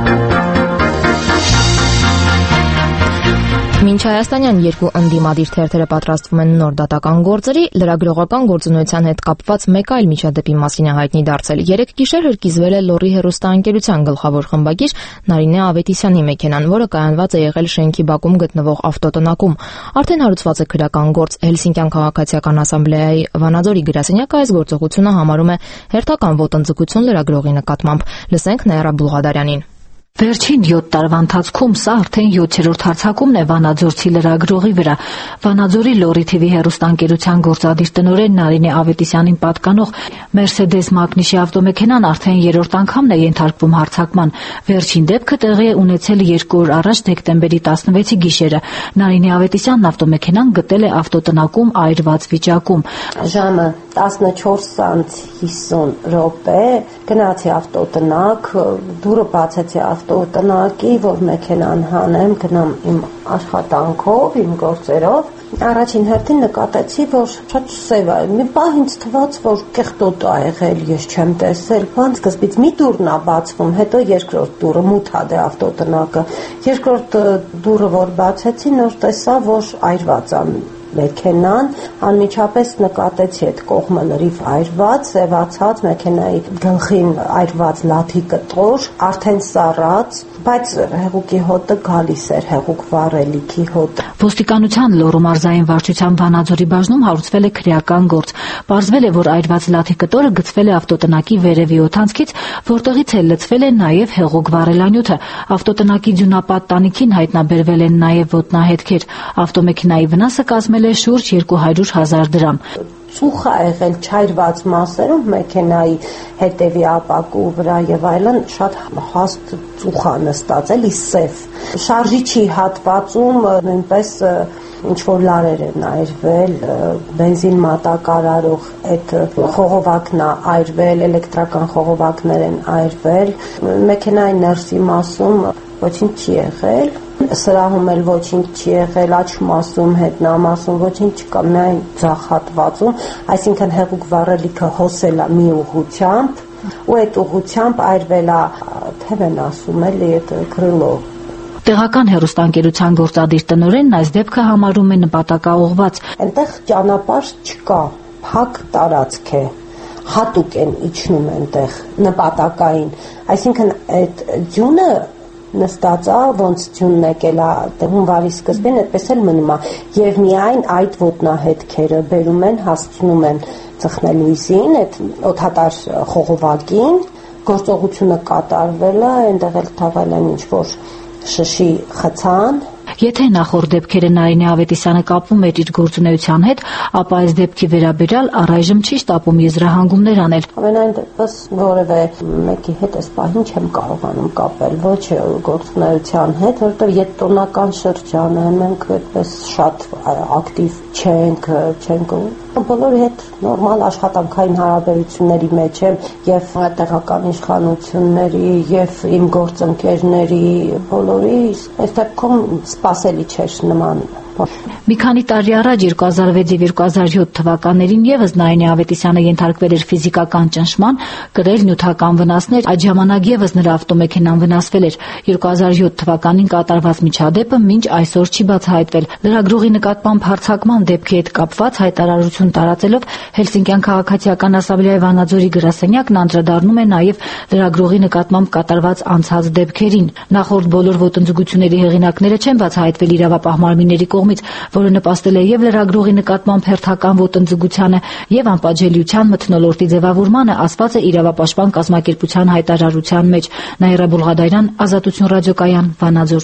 Մինչ հայաստանյան երկու ընդդիմադիր թերթերը պատրաստվում են նոր դատական գործերի, լրագրողական գործունեության հետ կապված մեկ այլ միջադեպի մասին է հայտնի դարձել։ Երեք գիշեր հրկիզվել է Լոռի հեռուստաընկերության գլխավոր խմբագիր Նարինե Ավետիսյանի մեքենան, որը կայանված է եղել շենքի բակում գտնվող ավտոտնակում։ Արդեն հարուցված է քրեական գործ։ Հելսինկյան քաղաքացիական ասամբլեայի Վանաձորի գրասենյակը այս գործողությունը համարում է հերթական ոտնձգություն լրագրողի նկատմամբ։ Լսենք Նաիրա Բուլղադարյանին։ Վերջին յոթ տարվա ընթացքում սա արդեն յոթերորդ հարձակումն է Վանաձորցի լրագրողի վրա։ Վանաձորի Լորի թիվի հեռուստաընկերության գործադիր տնօրեն Նարինե Ավետիսյանին պատկանող Mercedes Magnus-ի ավտոմեքենան արդեն երրորդ անգամն է ենթարկվում հարձակման։ Վերջին դեպքը տեղի է ունեցել երկու օր առաջ դեկտեմբերի տասնվեցի գիշերը։ Նարինե Ավետիսյանն ավտոմեքենան գտել է ավտոտնակում այրված վիճակում։ Ժամը տասնչորս ժամ հիսուն րոպե գնացի ավտոտնակ, դուրը բացեցի ավտոտնակի, որ մեքենան հանեմ, գնամ իմ աշխատանքով, իմ գործերով։ Առաջին հերթին նկատեցի, որ շատ սև է։ Մի պահ ինձ թվաց, որ կեղտոտ ա եղել, ես չեմ տեսել։ Բան սկզբից մի դուրն ա բացվում, հետո երկրորդ դուրը մութ ա դե ավտոտնակը։ Երկրորդ դուրը որ բացեցի, նոր տեսա, որ այրված ա մեքենան, անմիջապես նկատեցի այդ կողմը լրիվ այրված, սևացած, մեքենայի գլխին այրված լաթի կտոր, արդեն սառած, բայց հեղուկի հոտը գալիս էր, հեղուկ վառելիքի հոտը։ Ոստիկանության Լոռու մարզային վարչության Վանաձորի բաժնում հարուցվել է քրեական գործ։ Պարզվել է, որ այրված լաթի կտորը գցվել է ավտոտնակի վերևի օդանցքից, որտեղից էլ լցվել է նաև հեղուկ վառելանյութը։ Ավտոտնակի ձյունապատ տանիքին հայտնաբերվել են նաև ոտնահետքեր։ Ավտոմեքենայի վնասը կազմել է շուրջ երկու հարյուր հազար դրամ։ Ծուխ ա եղել չայրված մասերում մեքենայի հետևի ապակու վրա եւ այլն, շատ հաստ ծուխ ա նստած, էլի սև։ Շարժիչի հատվածում նույնպես ինչ որ լարեր են այրվել, բենզին մատակարարող այդ խողովակն ա այրվել, էլեկտրական խողովակներ են այրվել, մեքենայի ներսի մասում ոչինչ չի եղել։ Սրահում էլ ոչինչ չի եղել, աջ մասում, հետնամասում ոչինչ չկա, միայն ձախ հատվածում, այսինքն հեղուկ վառելիքը հոսել է մի ուղղությամբ, ու այդ ուղղությամբ այրվել է, թև են ասում էլի, այդ քրիլով։ Տեղական հեռուստաընկերության գործադիր տնօրենն այս դեպքը համարում է նպատակաուղղված։ Այնտեղ ճանապարհ չկա, փակ տարածք է, հատուկ են իջնում այնտեղ նպատակային, այսինքն այդ ձյունը նստած է, ոնց ձյունն եկել է հունվարի սկզբին, այդպես էլ մնում է, եւ միայն այդ ոտնահետքերը բերում են, հասցնում են ծխնելույզին, այդ օդատար խողովակին, գործողությունը կատարվել է, այնտեղ էլ թաղել են ինչ-որ շշի խցան։ Եթե նախորդ դեպքերը Նարինե Ավետիսյանը կապվում էր իր գործունեության հետ, ապա այս դեպքի վերաբերյալ առայժմ չի շտապում եզրահանգումներ անել։ Ամենայն դեպս որևէ մեկի հետ այս պահին չեմ կարողանում կապել, ոչ գործունեության հետ, որովհետև յետոնական շրջան է, մենք այդպես շատ ակտիվ չենք, չենք բոլորի հետ նորմալ աշխատանքային հարաբերությունների մեջ եմ եւ տեղական իշխանությունների եւ իմ գործընկերների բոլորի այս դեպքում սպասելի չէր նման։ Մի քանի տարի առաջ երկու հազար վեց եւ երկու հազար յոթ թվականներին եւս Նարինե Ավետիսյանը ենթարկվել էր ֆիզիկական ճնշման, կրել նյութական վնասներ, այդ ժամանակ եւս նրա ավտոմեքենան վնասվել էր։ երկու հազար յոթ թվականին կատարված միջադեպը մինչ այսօր չի բացահայտվել։ Լրագրողի նկատմամբ հարձակման դեպքի հետ կապված հայտարարություն տարածելով Հելսինկյան քաղաքացիական ասամբլեայի Վանաձորի գրասենյակն անդրադառնում է նաեւ լրագրողի նկատմամբ կատարված անցած դեպքերին։ Նախորդ բոլոր ոտնձգությունների հեղինակները չեն բացահայտվել իրավապահ մարմինների կողմից, որը նպաստել է եւ լրագրողի նկատմամբ հերթական ոտնձգությանը եւ անպատժելիության մթնոլորտի ձևավորմանը, ասված է իրավապաշտպան կազմակերպության հայտարարության մեջ։ Նաիրա Բուլղադարյան, Ազատություն ռադիոկայան, Վանաձոր։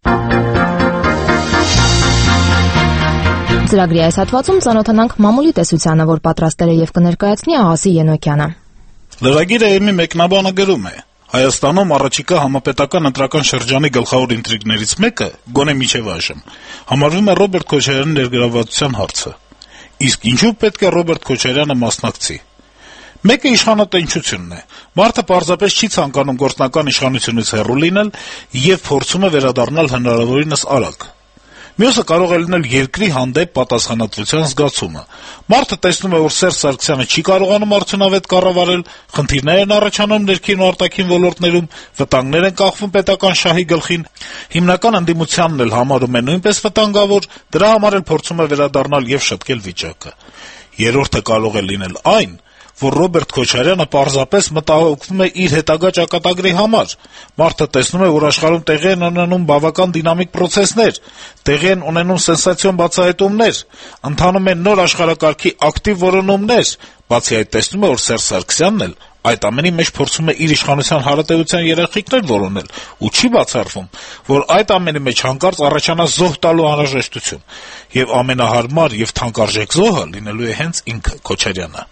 Ծրագրի այս հատվածում ծանոթանանք մամուլի տեսությանը, որ պատրաստել է եւ կներկայացնի Աղասի Ենոքյանը։ Լրագիրը ԵՄ մեկնաբանը գրում է. Հայաստանում առաջիկա համապետական ընտրական շրջանի գլխավոր ինտրիգներից մեկը, գոնե մինչև այժմ, համարվում է Ռոբերտ Քոչարյանի ներգրավվածության հարցը։ Իսկ ինչու պետք է Ռոբերտ Քոչարյանը մասնակցի։ Մեկը իշխանատենչությունն է։ Մարդը պարզապես չի ցանկանում գործնական իշխանությունից հեռու լինել եւ փորձում է վերադառնալ հնարավորինս արագ։ Մյուսը կարող է լինել երկրի հանդեպ պատասխանատվության զգացումը։ Մարդը տեսնում է, որ Սերժ Սարգսյանը չի կարողանում արդյունավետ կառավարել, խնդիրներ են առաջանում ներքին ու արտաքին ոլորտներում, վտանգներ են կախվում պետական շահի գլխին, հիմնական ընդդիմությանն էլ համարում է նույնպես վտանգավոր, դրա համար էլ փորձում է վերադառնալ եւ շտկել վիճակը։ Երրորդը կարող է լինել այն, որ Ռոբերտ Քոչարյանը պարզապես մտահոգվում է իր հետագա ճակատագրի համար։ Մարդը տեսնում է, որ աշխարհում տեղի են ունենում բավական դինամիկ պրոցեսներ, տեղի են ունենում սենսացիոն բացահայտումներ, ընթանում են նոր աշխարհակարգի ակտիվ որոնումներ, բացի այդ տեսնում է, որ Սերժ Սարգսյանն էլ Այդ ամենի մեջ փորձում է իր իշխանության հարատեվության երաշխիքներ որոնել ու չի բացառվում, որ այդ ամենի մեջ հանկարծ առաջանա զոհ տալու անհրաժեշտություն, եւ ամենահարմար եւ թանկարժեք զոհը լինելու է հենց ինքը Քոչարյանը։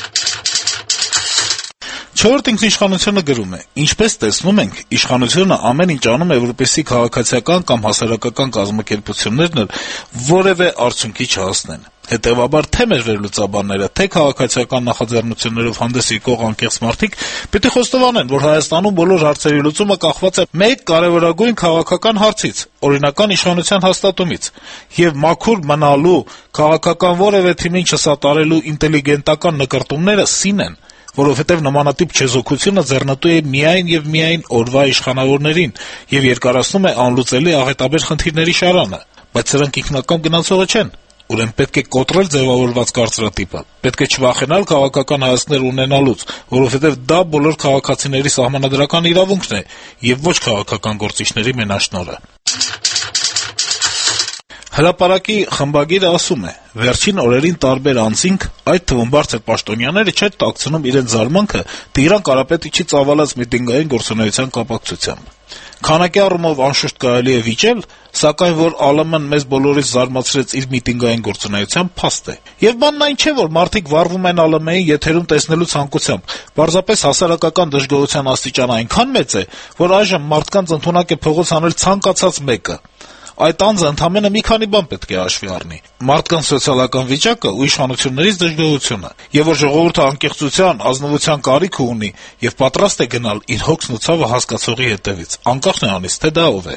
Չորրորդ ինքնիշխանությունը գրում է. «Ինչպես տեսնում ենք, իշխանությունը ամեն ինչ անում է, որպեսզի քաղաքացիական կամ հասարակական կազմակերպություններն էլ որևէ արդյունքի չհասնեն։ Հետևաբար թե մեր վերլուծաբանները, թե քաղաքացիական նախաձեռնություններով հանդես եկող անկեղծ մարդիկ պիտի խոստովանեն, որ Հայաստանում բոլոր հարցերի լուծումը կախված է մեկ կարևորագույն քաղաքական հարցից՝ օրինական իշխանության հաստատումից, եւ մաքուր մնալու, քաղաքական որևէ թիմին չսատարելու ինտելիգենտական նկրտումները սին են, որովհետև նմանատիպ չեզոքությունը ձեռնտու է միայն եւ միայն օրվա իշխանավորներին եւ երկարացնում է անլուծելի աղետաբեր խնդիրների շարանը, բայց սրանք ինքնակամ գնացողը չեն, ուրեմն պետք է կոտրել ձևավորված կարծրատիպը, պետք է չվախենալ քաղաքական հայացքներ ունենալուց, որովհետև դա բոլոր քաղաքացիների սահմանադրական իրավունքն է եւ ոչ քաղաքական գործիչների մենաշնորհը»։ Հրապարակի խմբագիրը ասում է. «Վերջին օրերին տարբեր անձինք, այդ թվում բարձր պաշտոնյաները չեն տաքցնում իրենց զարմանքը Տիգրան Կարապետիչի ծավալած միտինգային գործունեության կապակցությամբ։ Քանակի առումով անշուշտ կարելի է վիճել, սակայն որ ԱԼՄ-ն մեզ բոլորիս զարմացրեց իր միտինգային գործունեությամբ, փաստ է։ Եվ բանն այն չէ, որ մարդիկ վառվում են ԱԼՄ-ին եթերում տեսնելու ցանկությամբ, պարզապես հասարակական դժգոհության աստիճանը այնքան մեծ է, որ այժմ մարդկանց ընդունակ է փողոց հանել ցանկացած մեկը։ Այդ անձը ընդամենը մի քանի բան պետք է հաշվի առնի. մարդկանց սոցիալական վիճակը ու իշխանություններից դժգոհությունը, եւ որ ժողովուրդը անկեղծության, ազնվության կարիք ունի եւ պատրաստ է գնալ իր հոգսն ու ցավը հասկացողի հետեւից, անկախ նրանից, թե դա ով է»։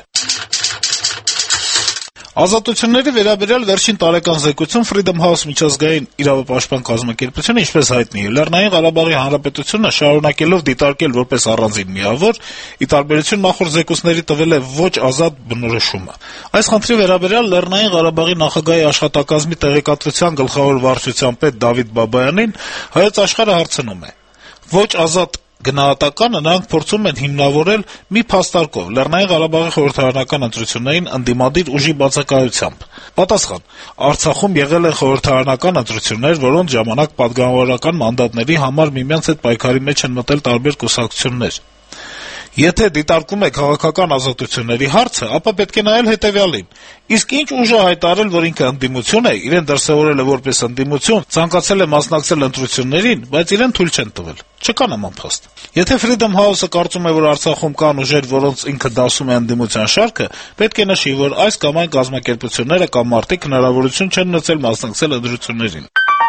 Ազատությունների վերաբերյալ վերջին տարեկան զեկույցում Freedom House միջազգային իրավապաշտպան կազմակերպությունը, ինչպես հայտնի է, Լեռնային Ղարաբաղի Հանրապետությունը շարունակելով դիտարկել որպես առանձին միավոր, ի տարբերություն նախորդ զեկույցների տվել է ոչ ազատ բնորոշումը։ Այս խնդրի վերաբերյալ Լեռնային Ղարաբաղի նախագահի աշխատակազմի տեղեկատվության գլխավոր վարչության պետ Դավիթ Բաբայանին Հայոց Աշխարհը հարցնում է. «Ոչ ազատ գնահատականը նրանք փորձում են հիմնավորել մի փաստարկով Լեռնային Ղարաբաղի խորհրդարանական ընտրություններին ընդդիմադիր ուժի բացակայությամբ»։ Պատասխան. «Արցախում եղել են խորհրդարանական ընտրություններ, որոնց ժամանակ պատգամավորական մանդատների համար միմյանց հետ պայքարի մեջ են մտել տարբեր կուսակցություններ։ Եթե դիտարկում է քաղաքական ազատությունների հարցը, ապա պետք է նայել հետեւյալին. իսկ ինչ ուժ է հայտարարել, որ ինքը ընդդիմություն է, իրեն դրսեւորել է որպես ընդդիմություն, ցանկացել է մասնակցել ընտրություններին, բայց իրեն թույլ չեն տվել։ Չկա նման փաստ։ Եթե Freedom House-ը կարծում է, որ Արցախում կան ուժեր, որոնց ինքը դասում է ընդդիմության շարքը, պետք է նշի, որ այս կամ այն կազմակերպությունները կամ մարդիկ հնարավորություն չեն ունեցել մասնակցել ընտրություններին»։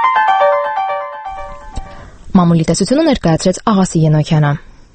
Մամուլի տեսությունը ներկայացրեց Աղասի Ենոքյանը։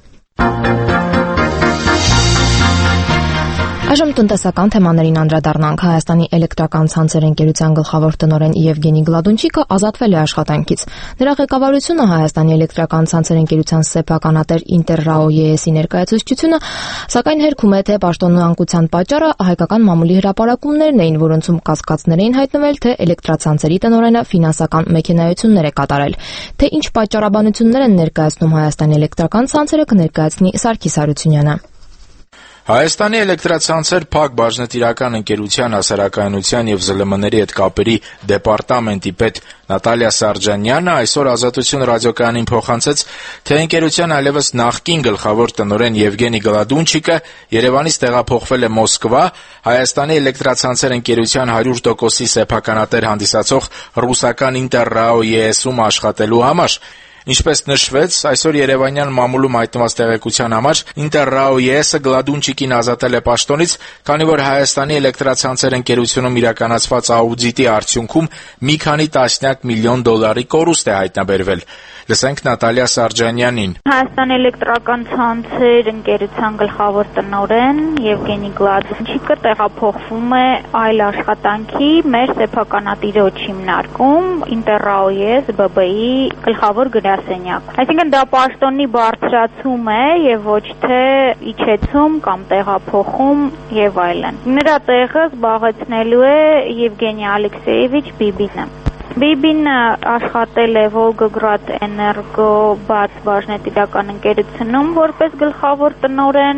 Այժմ տնտեսական թեմաներին անդրադառնանք։ Հայաստանի էլեկտրական ցանցեր ընկերության գլխավոր տնօրեն Եվգենի Գլադունչիկը ազատվել է աշխատանքից։ Նրա ղեկավարությունը Հայաստանի էլեկտրական ցանցեր ընկերության սեփականատեր Ինտերրաո-ԵՍ-ի ներկայացուցչությունը, սակայն հերքում է, թե պաշտոնանկության պատճառը հայկական մամուլի հրապարակումներն էին, որոնցում կասկածներ էին հայտնվել, թե էլեկտրացանցերի տնօրենը ֆինանսական մեքենայություններ է կատարել։ Թե ինչ պատճառաբանություններ են ներկայացնում Հայաստանի էլեկտրական ցանցերը, կներկայացնի Սարգիս Հարությունյանը։ Հայաստանի էլեկտրացանցեր ՓԱԿ բաժնետիրական ընկերության հասարակայնության եւ ԶԼՄ-ների հետ կապերի դեպարտամենտի պետ Նատալիա Սարջանյանը այսօր Ազատություն ռադիոկայանին փոխանցեց, թե ընկերության այլևս նախկին գլխավոր տնօրեն Եվգենի Գլադունչիկը Երևանից տեղափոխվել է Մոսկվա, Հայաստանի էլեկտրացանցեր ընկերության հարյուր տոկոսի սեփականատեր հանդիսացող ռուսական Ինտերրաո-ԵՍ-ում աշխատելու համար։ Ինչպես նշվեց, այսօր երևանյան մամուլում հայտնված տեղեկության համար Ինտերրաո-ԵՍ-ը Գլադունչիկին ազատել է պաշտոնից, քանի որ Հայաստանի էլեկտրացանցեր ընկերությունում իրականացված աուդիտի արդյունքում մի քանի տասնյակ միլիոն դոլարի կորուստ է հայտնաբերվել։ Լսենք Նատալիա Սարջանյանին։ Հայաստանի էլեկտրական ցանցեր ընկերության գլխավոր տնօրեն Եվգենի Գլադունչիկը տեղափոխվում է այլ աշխատանքի մեր սեփականատիրոջ հիմնարկում Ինտերրաո-ԵՍ B B-ի գլխավոր գրասենյակ։ Այսինքն դա պաշտոնի բարձրացում է եւ ոչ թե իջեցում կամ տեղափոխում եւ այլն։ Նրա տեղը զբաղեցնելու է Եվգենի Ալեքսեևիչ Բիբինը։ Բիբին աշխատել է Volgograd Energo բաց բաժնետիրական ընկերությունում որպես գլխավոր տնօրեն։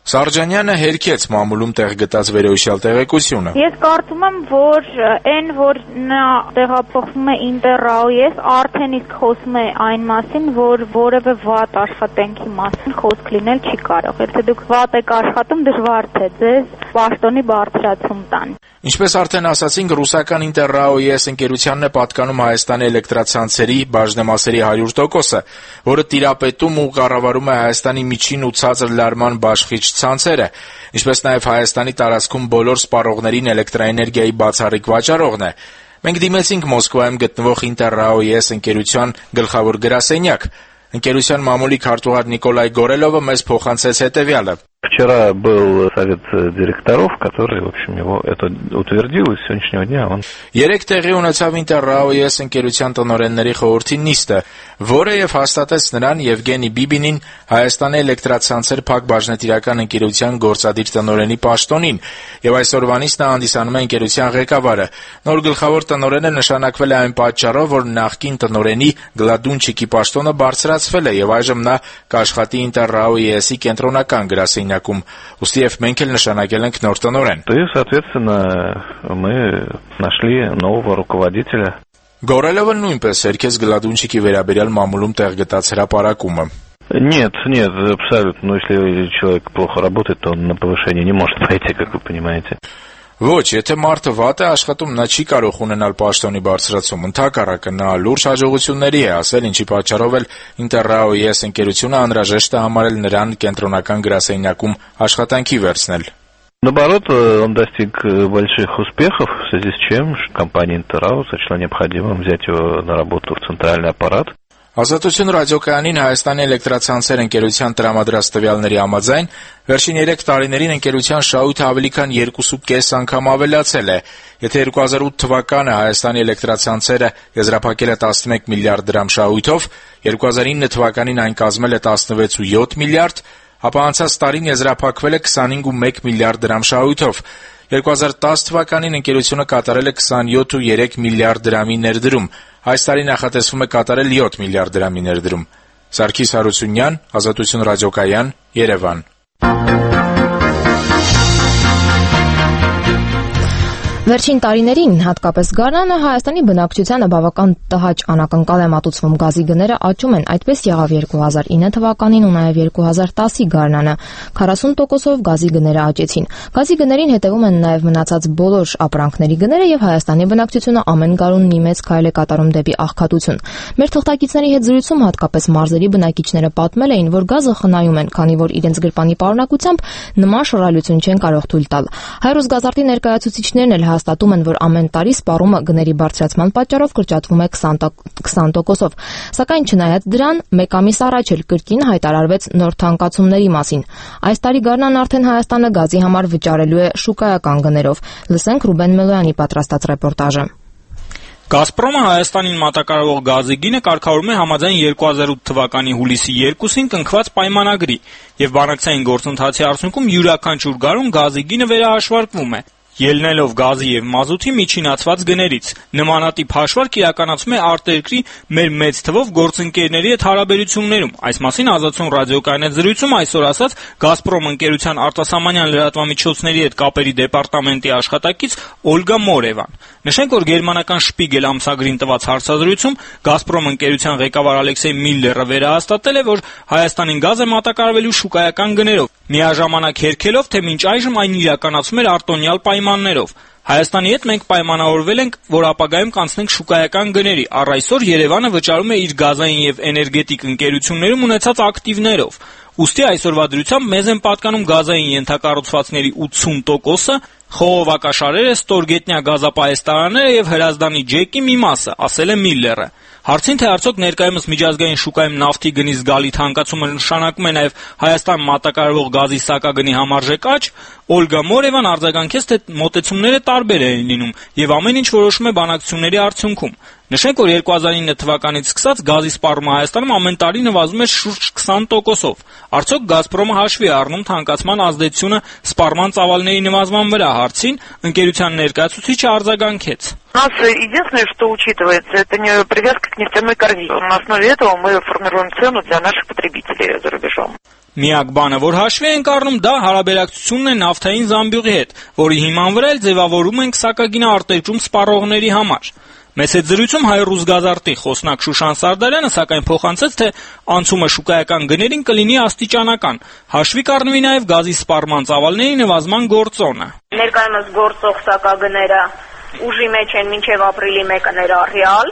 Սարջանյանը հերքեց մամուլում տեղ գտած վերոհիշյալ տեղեկությունը։ Ես կարծում եմ, որ այն, որ նա տեղափոխվում է Ինտերրաոյես, արդեն իսկ խոսում է այն մասին, որ որևէ վատ աշխատանքի մասին խոսք լինել չի կարող։ Եթե դուք վատ եք աշխատում, դժվար թե ձեզ պաշտոնի բարձրացում տան։ Ինչպես արդեն ասացինք, ռուսական Ինտերրաոյես ընկերությանն է պատկանում Հայաստանի էլեկտրացանցերի բաժնեմասերի հարյուր տոկոսը, որը տիրապետում ու կառավարում է Հայաստանի միջին ու ցածր լարման բաշխիչ ցանցերը, ինչպես նաև Հայաստանի տարածքում բոլոր սպառողներին էլեկտրաէներգիայի բացառիկ վաճառողն է։ Մենք դիմեցինք Մոսկվայում գտնվող Ինտերրաոյես ընկերության գլխավոր գրասենյակ։ Ընկերության մամուլի քարտուղար Նիկոլայ Գորելովը մեզ փոխանցեց հետևյալը. Вчера был совет директоров, который, в общем, его это утвердил, и с сегодняшнего дня он... Երեք տեղի ունեցավ Ինտերրաոյես ընկերության տնօրենների խորհրդի նիստը, որը եւ հաստատեց նրան Եվգենի Բիբինին Հայաստանի էլեկտրացանցեր փակ բաժնետիրական ընկերության գործադիր տնօրենի պաշտոնին, եւ այսօրվանից նա հանդիսանում է ընկերության ղեկավարը։ Նոր գլխավոր տնօրենը նշանակվել է այն պատճառով, որ նախկին տնօրենի Գլադունչիկի պաշտոնը բարձրացվել է եւ այժմ նա կաշխատի Ինտերրաոյեսի կենտրոնական գրասենյակում. Ուստի եւ մենք էլ նշանակել ենք նոր տնօրեն։ И, соответственно, мы нашли нового руководителя. Գորելովը նույնպես հերքեց Գլադունչիկի վերաբերյալ մամուլում տեղ գտած հրապարակումը։ Нет, нет, абсолютно. Но если человек плохо работает, то он на повышение не может пойти, как вы понимаете. Ոչ, եթե մարդը վատ է աշխատում, նա չի կարող ունենալ պաշտոնի բարձրացում, ընդհակառակը նա լուրջ հաջողությունների է ասել, ինչի պատճառով էլ Ինտերրաոյես ընկերությունը անհրաժեշտ է համարել նրան կենտրոնական գրասենյակում աշխատանքի վերցնել։ Наоборот, он достиг больших успехов, в связи с чем компания Интеррао сочла необходимым взять его на работу в центральный аппарат. Ազատություն ռադիոկայանին Հայաստանի էլեկտրացանցեր ընկերության տրամադրած տվյալների համաձայն վերջին երեք տարիներին ընկերության շահույթը ավելի քան երկու կես անգամ ավելացել է։ Եթե երկու հազար ութ թվականը Հայաստանի էլեկտրացանցերը եզրափակել է տասնմեկ միլիարդ դրամ շահույթով, երկու հազար ինը թվականին այն կազմել է տասնվեց կόμμα յոթ միլիարդ, ապա անցած տարին եզրափակվել է քսանհինգ կόμma մեկ միլիարդ դրամ շահույթով։ երկու հազար տասը թվականին ընկերությունը կատարել է քսանյոթ կόμma երեք միլիարդ դրամի ներդրում։ Այս տարի նախատեսվում է կատարել յոթ միլիարդ դրամի ներդրում։ Սարգիս Հարությունյան, Ազատություն ռադիոկայան, Երևան։ Վերջին տարիներին, հատկապես գարնանը, Հայաստանի բնակչությանը բավական տհաճ անակնկալ է մատուցվում գազի գները աճում են, այդպես եղավ երկու հազար ինը թվականին ու նաև երկու հազար տասի գարնանը, քառասուն տոկոսով գազի գները աճեցին։ Գազի գներին հետևում են նաև մնացած բոլոր ապրանքների գները եւ Հայաստանի բնակչությունը ամեն գարուն մի մեծ քայլ է կատարում դեպի աղքատություն։ Մեր թղթակիցների հետ զրույցում հատկապես մարզերի բնակիչները պատմել էին, որ գազը խնայում են, քանի որ իրենց գրպանի պարունակությամբ նման շռայլություն չեն կարող թույլ տալ։ Հայրոս գազարտի ներկայացուցիչներն էլ հաստատում են, որ ամեն տարի սպառումը գների բարձրացման պատճառով կրճատվում է քսան տոկոսով, սակայն չնայած դրան, մեկ ամիս առաջ էլ կրկին հայտարարվեց նոր թանկացումների մասին։ Այս տարի գարնան արդեն Հայաստանը գազի համար վճարելու է շուկայական գներով։ Լսենք Ռուբեն Մելոյանի պատրաստած ռեպորտաժը։ Գազպրոմը Հայաստանին մատակարարող գազի գինը կարգավորում է համաձայն երկու հազար ութ թվականի հուլիսի երկուսին կնքված պայմանագրի, եւ բանակցային գործընթացի արդյունքում յուրաքանչյուր գարուն գազի գինը վերահաշվարկվում է, ելնելով գազի եւ մազութի միջինացված գներից։ Նմանատիպ հաշվարկ իրականացում է արտերկրի մեր մեծ թվով գործընկերների հետ հարաբերություններում։ Այս մասին Ազատություն ռադիոկայանի հետ զրույցում այսօր ասաց Գազպրոմ ընկերության արտասահմանյան լրատվամիջոցների հետ կապերի դեպարտամենտի աշխատակից Օլգա Մորևան։ Նշենք, որ գերմանական Շպիգել ամսագրին տված հարցազրույցում Գազպրոմ ընկերության ղեկավար Ալեքսեյ Միլլերը վերահաստատել է, որ Հայաստանին գազ է մատակարարվելու շուկայական գներով, միաժամանակ հերքելով, թե մինչ այժմ այն իրականացում էր արտոնյալ պայմաններով։ Հայաստանի հետ մենք պայմանավորվել ենք, որ ապագայում կանցնենք շուկայական գների։ Առ այսօր Երևանը վճարում է իր գազային եւ էներգետիկ ընկերություններում ունեցած ակտիվներով։ Ուստի այսօրվա դրությամբ մեզ են պատկանում գազային ենթակառուցվածքների ութսուն տոկոսը, խողովակաշարերը, ստորգետնյա գազապահեստարանները եւ հրազդանի ջեկի մի մասը, ասել է Միլլերը։ Հարցին, թե արդյոք ներկայումս միջազգային շուկայում նավթի գնի զգալի թանկացումը նշանակում է նաև Հայաստան մատակարարվող գազի սակագնի համարժեք աճ, Օլգա Մորևան արձագանքեց, թե մոտեցումները տարբեր են լինում եւ ամեն ինչ որոշում է բանակցությունների արդյունքում։ Նշենք, որ երկու հազար ինը թվականից սկսած գազի սպառումը Հայաստանում ամեն տարի նվազում է շուրջ քսան տոկոսով։ Արդյոք Գազպրոմը հաշվի է առնում թանկացման ազդեցությունը սպառման ծավալների նվազման վրա? Հարցին ընկերության ներկայացուցիչը արձագանքեց. У нас единственное, что учитывается, это не привязка к нефтяной корзине. На основе этого мы формируем цену для наших потребителей за рубежом. Միակ բանը, որ հաշվի ենք առնում, դա հարաբերակցությունն է նավթային զամբյուղի հետ, որի հիման վրա էլ ձևավորում ենք սակագինը արտերկրում սպառողների համար։ Մեծ հետ զրույցում հայ-ռուս գազարտի խոսնակ Շուշան Սարդարյանը սակայն փոխանցեց, թե անցումը շուկայական գներին կլինի աստիճանական, հաշվի կառնվի նաև գազի սպառման ծավալների նվազման գործոնը։ Ներկայումս գործող սակագները ուժի մեջ են մինչև ապրիլի մեկը ներառյալ։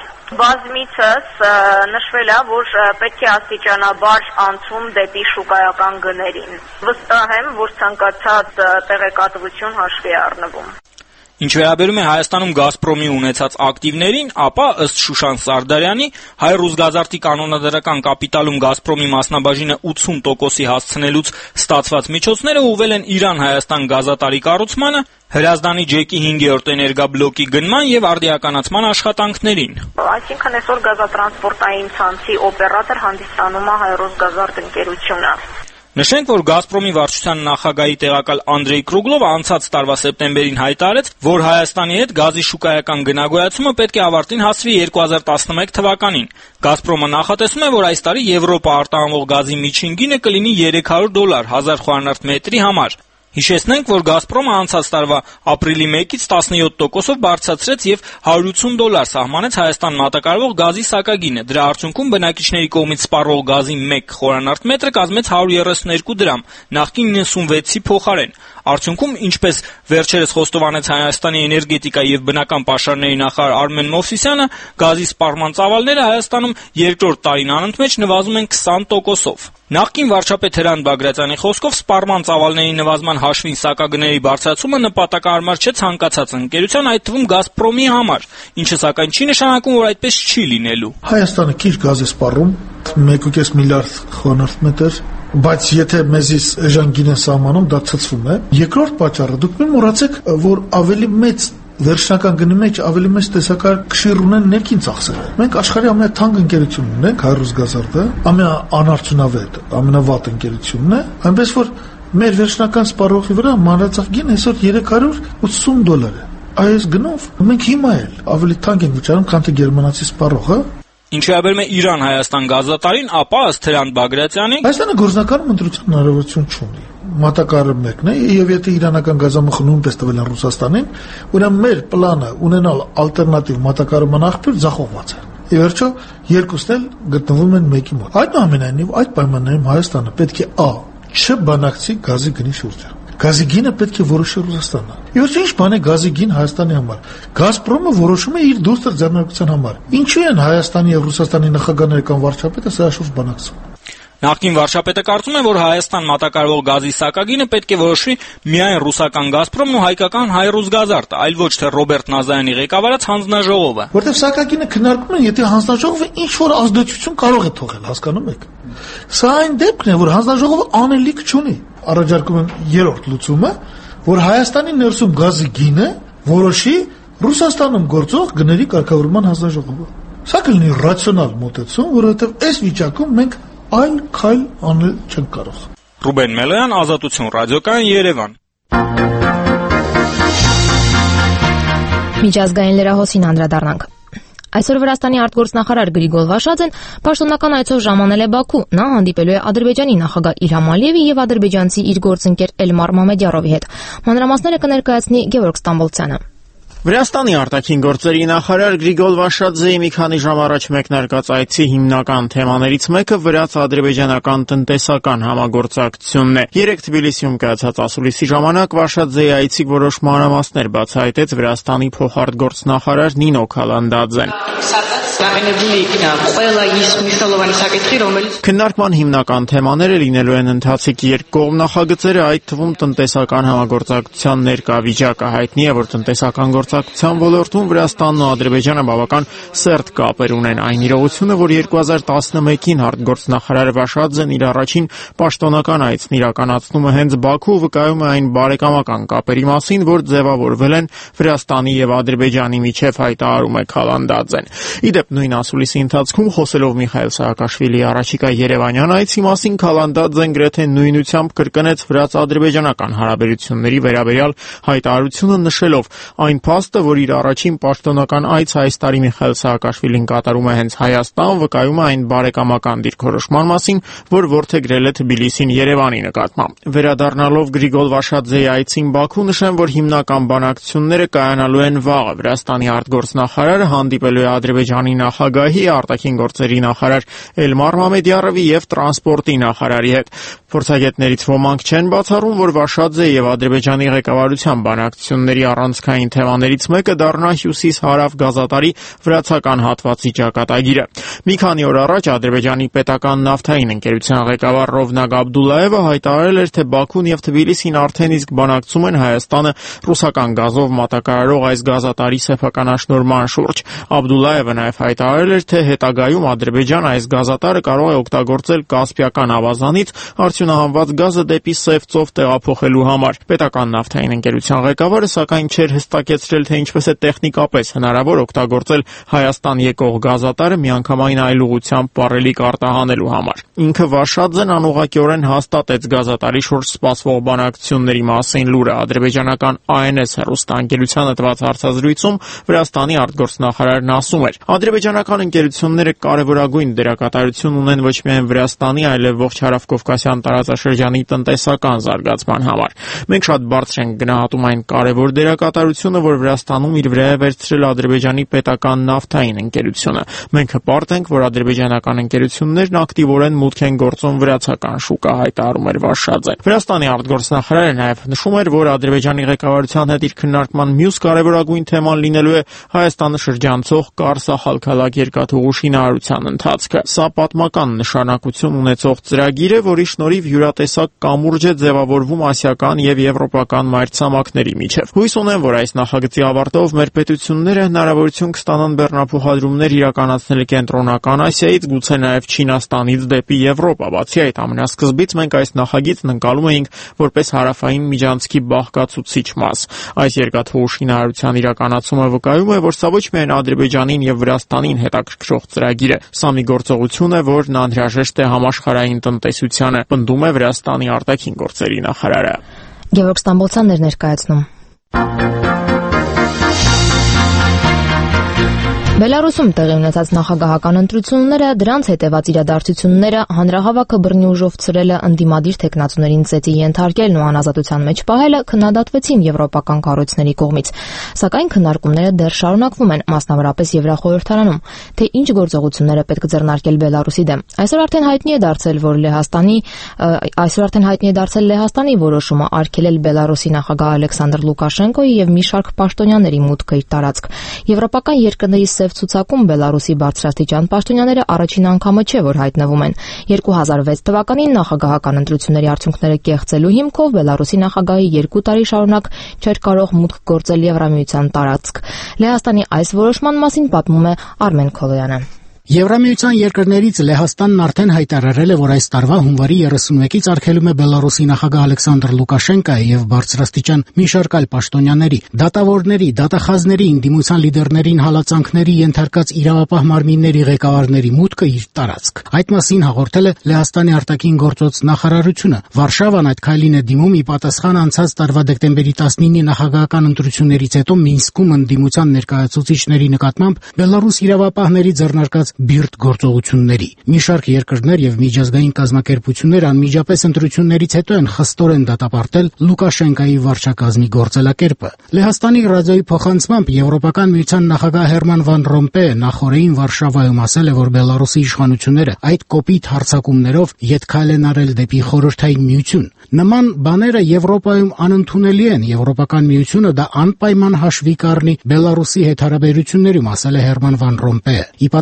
Բազմիցս նշվել է, որ պետք է աստիճանաբար անցում դեպի շուկայական գներին։ Վստահ եմ, որ ցանկացած տեղեկատվություն հաշվի է առնվում։ Ինչ վերաբերում է Հայաստանում «Գազպրոմի» ունեցած ակտիվներին, ապա ըստ Շուշան Սարդարյանի, հայ-ռուս գազարտի կանոնադրական կապիտալում «Գազպրոմի» մասնաբաժինը ութսուն տոկոսի հասցնելուց ստացված միջոցները ուղղվել են Իրան-Հայաստան գազատարի կառուցմանը, Հրազդանի ջեկի հինգերորդ էներգաբլոկի գնման եւ արդիականացման աշխատանքներին։ Այսինքն այսօր գազատրանսպորտային ցանցի օպերատոր հանդիսանում է հայ-ռուս գազարդ ընկերությունը։ Նշենք, որ «Գազպրոմի» վարչության նախագահի տեղակալ Անդրեյ Կրուգլովը անցած տարվա սեպտեմբերին հայտարարեց, որ Հայաստանի հետ գազի շուկայական գնագոյացումը պետք է ավարտին հասվի երկու հազար տասնմեկ թվականին։ «Գազպրոմը» նախատեսում է, որ այս տարի Եվրոպա արտահանվող գազի միջին գինը կլինի երեք հարյուր դոլար հազար խորանարդ մետրի համար։ Հիշեցնենք, որ «Գազպրոմը» անցած տարվա ապրիլի մեկից տասնյոթ տոկոսով բարձրացրեց եւ հարյուր ութսուն դոլար սահմանեց Հայաստան մատակարարվող գազի սակագինը։ Դրա արդյունքում բնակիչների կողմից սպառվող գազի մեկ խորանարդ մետրը կազմեց հարյուր երեսուներկու դրամ, նախկին իննսունվեցի փոխարեն։ Արդյունքում, ինչպես վերջերս խոստովանեց Հայաստանի էներգետիկա եւ բնական պաշարների նախարար Արմեն Մովսիսյանը, գազի սպառման ծավալները Հայաստանում երկրորդ տարին անընդմեջ նվազում են քսան տոկոսով։ Նախկին վարչապետ Հրանտ Բագրատյանի խոսքով սպառման ծավալների նվազման հաշվին սակագների բարձրացումը նպատակահարմար չէ ցանկացած ընկերության, այդ թվում «Գազպրոմի» համար, ինչը սակայն չի նշանակում, որ այդպես չի լինելու։ Հայաստանը քիչ գազ է սպառում, մեկ կես միլիարդ խորանարդ մետր, բայց եթե մեզից էժան գին է սահմանում, դա ցցվում է։ Երկրորդ պատճառը, դուք մի մոռացեք, որ ավելի մեծ վերջնական գնի մեջ ավելի մեծ տեսակար քշիր ունեն ներքին ծախսերը։ Մենք աշխարհի ամենաթանկ ընկերությունն ունենք, հայ-ռուս գազարդը, ամենաանարդյունավետ, ամենավատ ընկերությունն է, այնպես որ մեր վերջնական սպառողի վրա մանրածախ գին այսօր երեք հարյուր ութսուն դոլար է։ Այս գնով մենք հիմա էլ ավելի թանկ ենք վճարում, քան թե գերմանացի սպառողը։ Ինչ վերաբերում է Իրան-Հայաստան գազատարին, ապա ըստ Հրանտ Բագրատյանի, Հայաստանը գործնականում ընտրության հնարավորություն չունի։ Մատակարարը մեկն է, եւ եթե իրանական գազամուխը նույնպես տվել են Ռուսաստանին, ուրեմն մեր պլանը ունենալ ալտերնատիվ մատակարարման աղբյուր ձախողված է։ Եվ վերջո երկուսն էլ գտնվում են մեկի մոտ։ Այնուամենայնիվ, այդ պայմաններում Հայաստանը պետք է ա. չբանակցի գազի գնի շուրջը։ Գազի գինը պետք է որոշի Ռուսաստանը։ Եվ ինչ բան է գազի գին Հայաստանի համար։ «Գազպրոմը» որոշում է իր դուստր ձեռնարկության համար։ Ինչու են Հայաստանի եւ Ռուսաստանի նախագահները կամ վարչապետը սա շուրջ բանակցում։ Նախկին վարչապետը կարծում է, որ Հայաստան մատակարարվող գազի սակագինը պետք է որոշվի միայն ռուսական «Գազպրոմն» ու հայկական «Հայ-ռուս գազարդը», այլ ոչ թե Ռոբերտ Նազարյանի ղեկավարած հանձնաժողովը։ Որտեւ սակագինը քննարկում են, եթե հանձնաժողովը ինչ որ ազդեցություն կարող է թողել, հասկանում եք։ Սա այն դեպքն է, որ հանձնաժողովը անելիք չունի։ Առաջարկում եմ երրորդ լուծումը, որ Հայաստանի ներսում գազի գինը որոշի Ռուսաստանում գործող գների կարգավորման հանձնաժողովը։ Սա կլինի ռացիոնալ մոտեցում, որովհետեւ այս վիճակում մենք այլ քայլ անել չենք կարող։ Ռուբեն Մելոյան, Ազատություն, Ռադիոկայան, Երևան։ Միջազգային լրահոսին անդրադառնանք։ Այսօր Վրաստանի արտգործնախարար Գրիգոր Վաշաձեն պաշտոնական այցով ժամանել է Բաքու։ Նա հանդիպելու է Ադրբեջանի նախագահ Իլհամ Ալիևի եւ ադրբեջանցի իր գործընկեր Էլմար Մամեդյարովի հետ։ Մանրամասները կներկայացնի Գևորգ Ստամբոլցյանը։ Վրաստանի արտաքին գործերի նախարար Գրիգոր Վաշաձեի մի քանի ժամ առաջ մեկնարկած այցի հիմնական թեմաներից մեկը վրաց-ադրբեջանական տնտեսական համագործակցությունն է։ Երեկ Թբիլիսիում կայացած ասուլիսի ժամանակ Վաշաձեի այցի որոշ մանրամասներ բացահայտեց Վրաստանի փոխարտգործնախարար Նինո Քալանդաձեն։ Քննարկման հիմնական թեմաները լինելու են ընթացիկ երկկողմ նախագծերը, այդ թվում տնտեսական համագործակցության ներկա վիճակը։ Հայտնի է, որ տնտեսական գործակցության ոլորտում Վրաստանն ու Ադրբեջանը բավական սերտ կապեր ունեն։ Այն իրողությունը, որ երկու հազար տասնմեկին արտգործնախարար Վաշաձեն իր առաջին պաշտոնական այցն իրականացնում է հենց Բաքու, վկայում է այն բարեկամական կապերի մասին, որ ձևավորվել են Վրաստանի եւ Ադրբեջանի միջև, հայտարարում է Քալանդաձեն։ Ի դեպ, Նույն ասուլիսի ընթացքում խոսելով Միխայել Սահակաշվիլիի առաջիկա Երևանյան այցի մասին Քալանդաձեն գրեթե նույնությամբ կրկնեց վրաց-ադրբեջանական հարաբերությունների վերաբերյալ հայտարարությունը, նշելով այն փաստը, որ իր առաջին պաշտոնական այցը այս տարի Միխայել Սահակաշվիլին կատարում է հենց Հայաստան, վկայում է այն բարեկամական դիրքորոշման մասին, որ որդեգրել է Թբիլիսին Երևանի նկատմամբ։ Վերադառնալով Գրիգոր Վաշաձեի այցին Բաքու, նշեմ, որ հիմնական բանակցությունները կայանալու են վաղը։ Վրաստանի արտգործնախարարը հանդիպելու է Ադրբեջանի նախագահի, արտաքին գործերի նախարար Էլմար Մամեդյարովի եւ տրանսպորտի նախարարի հետ։ Փորձագետներից ոմանք չեն բացառում, որ Վաշաձեի եւ Ադրբեջանի ղեկավարության բանակցությունների առանցքային թեմաներից մեկը դառնա հյուսիս-հարավ գազատարի վրացական հատվածի ճակատագիրը։ Մի քանի օր առաջ Ադրբեջանի պետական նավթային ընկերության ղեկավար Ռովնագ Աբդուլլաևը հայտարարել էր, թե Բաքուն եւ Թբիլիսին արդեն իսկ բանակցում են Հայաստանը ռուսական գազով մատակարարող այս գազատարի սեփականաշնորհման շուրջ։ Աբդուլլաևը նաեւ հայտարարել էր, թե հետագայում Ադրբեջանը այս գազատարը կարող է օգտագործել Կասպիական ավազանից արդյունահանված գազը դեպի Սև ծով տեղափոխելու համար։ Պետական նավթային ընկերության ղեկավարը սակայն չէր հստակեցրել, թե ինչպես է տեխնիկապես հնարավոր օգտագործել Հայաստան եկող գազատարը միանգամայն այլ ուղղությամբ վառելիք արտահանելու համար։ Ինքը Վաշաձեն անուղղակիորեն հաստատեց գազատարի շուրջ սպասվող բանակցությունների մասին լուրը։ Ադրբեջանական Ա Էն Էս հեռուստաընկերությանը տված հարցազրույցում Վրաստանի արտգործնախարարն ասում էր. ադրբեջանական ընկերությունները կարևորագույն դերակատարություն ունեն ոչ միայն Վրաստանի, այլև ողջ հարավկովկասյան տարածաշրջանի տնտեսական զարգացման համար։ Մենք շատ բարձր ենք գնահատում այն կարևոր դերակատարությունը, որ Վրաստանում իր վրա է վերցրել Ադրբեջանի պետական նավթային ընկերությունը։ Մենք հպարտ ենք, որ ադրբեջանական ընկերություններն ակտիվորեն մուտք են գործում վրացական շուկա, հայտարարում էր Վաշաձեն։ Վրաստանի արտգործնախարարը նաև նշում էր, որ Ադրբեջանի ղեկավարության հետ իր քննարկման մյուս կարևորագույն թեման լինելու է Հայաստանը շրջանցող Կարս-Ախալքալակ երկաթուղու շինարարության ընթացքը։ Սա պատմական նշանակություն ունեցող ծրագիր է, որի շնորհիվ յուրատեսակ կամուրջ է ձևավորվում ասիական եւ եվրոպական մայրցամաքների միջև։ Հույս ունեմ, որ այս նախագծի ավարտով մեր պետությունները հնարավորություն կստանան բեռնափոխադրումներ իրականացնել Կենտրոնական Ասիայից, գուցե նաեւ Չինաստանից դեպի Եվրոպա։ Բացի այդ, ամենասկզբից մենք այս նախագիծն ընկալում էինք որպես հարավային միջանցքի բաղկացուցիչ մաս։ Այս երկաթուղու շինարարության իրականացումը վկայում է, որ սա ոչ միայն Ադրբեջանին եւ Վրաստանին հետաքրքրող ծրագիր է, սա մի գործողություն է, որն անհրաժեշտ է համաշխարհային տնտեսությանը, պնդում է Վրաստանի արտաքին գործերի նախարարը։ Գևորգ Ստամբոլցյանն էր ներկայացնում։ Բելարուսում տեղի ունեցած նախագահական ընտրությունները, դրանց հետևած իրադարձությունները, հանրահավաքը բռնի ուժով ցրելը, ընդդիմադիր թեկնածուներին ծեծի ենթարկելն ու անազատության մեջ պահելը քննադատվեցին եվրոպական կառույցների կողմից։ Սակայն քննարկումները դեռ շարունակվում են, մասնավորապես Եվրախորհրդարանում, թե ինչ գործողություններ է պետք ձեռնարկել Բելարուսի դեմ։ Այսօր արդեն հայտնի է դարձել, որ Լեհաստանի այսօր արդեն հայտնի է դարձել Լեհաստանի որոշումը արգելել Բելարուսի նախագահ Ալեքսանդր Լուկաշենկոյի եւ մի շարք պաշտոնյաների մուտքը իր տարածք։ Եվրոպական երկրների ցուցակում Բելարուսի բարձրաստիճան պաշտոնյաները առաջին անգամը չէ, որ հայտնվում են։ երկու հազար վեց թվականին նախագահական ընտրությունների արդյունքները կեղծելու հիմքով Բելարուսի նախագահի երկու տարի շարունակ չէր կարող մուտք գործել Եվրամիության տարածք։ Լեհաստանի այս որոշման մասին պատմում է Արմեն Քոլոյանը։ Եվրամիության երկրներից Լեհաստանն արդեն հայտարարել է, որ այս տարվա հունվարի երեսունմեկից արգելում է Բելարուսի նախագահ Ալեքսանդր Լուկաշենկոյի եւ բարձրաստիճան մի շարք այլ պաշտոնյաների, դատավորների, դատախազների, ընդդիմության լիդերներին հալածանքների ենթարկած իրավապահ մարմինների ղեկավարների մուտքը իր տարածք։ Այդ մասին հաղորդել է Լեհաստանի արտաքին գործոց նախարարությունը։ Վարշավան այդ քայլին է դիմում ի պատասխան անցած տարվա դեկտեմբերի տասնինի նախագահական ընտրություններից հետո Մինսկում ընդդիմության ներկայացուցիչների նկատմամբ Բելարուս իրավապահների ձեռնարկած բիրտ գործողությունների։ Մի շարք երկրներ եւ միջազգային կազմակերպություններ անմիջապես ընտրություններից հետո են խստորեն դատապարտել Լուկաշենկոյի վարչակազմի գործելակերպը։ Լեհաստանի ռադիոյի փոխանցմամբ Եվրոպական միության նախագահ Հերման վան Ռոմպեյը նախորդին Վարշավայում ասել է, որ Բելարուսի իշխանությունները այդ կոպիտ հարձակումներով ետքայլ են արել դեպի խորհրդային միություն։ Նման բաները Եվրոպայում անընդունելի են, Եվրոպական միությունը դա անպայման հաշվի կառնի Բելարուսի հետ հարաբերություններում, ասել է Հերման վան Ռոմպեյը։ Ի պատասխան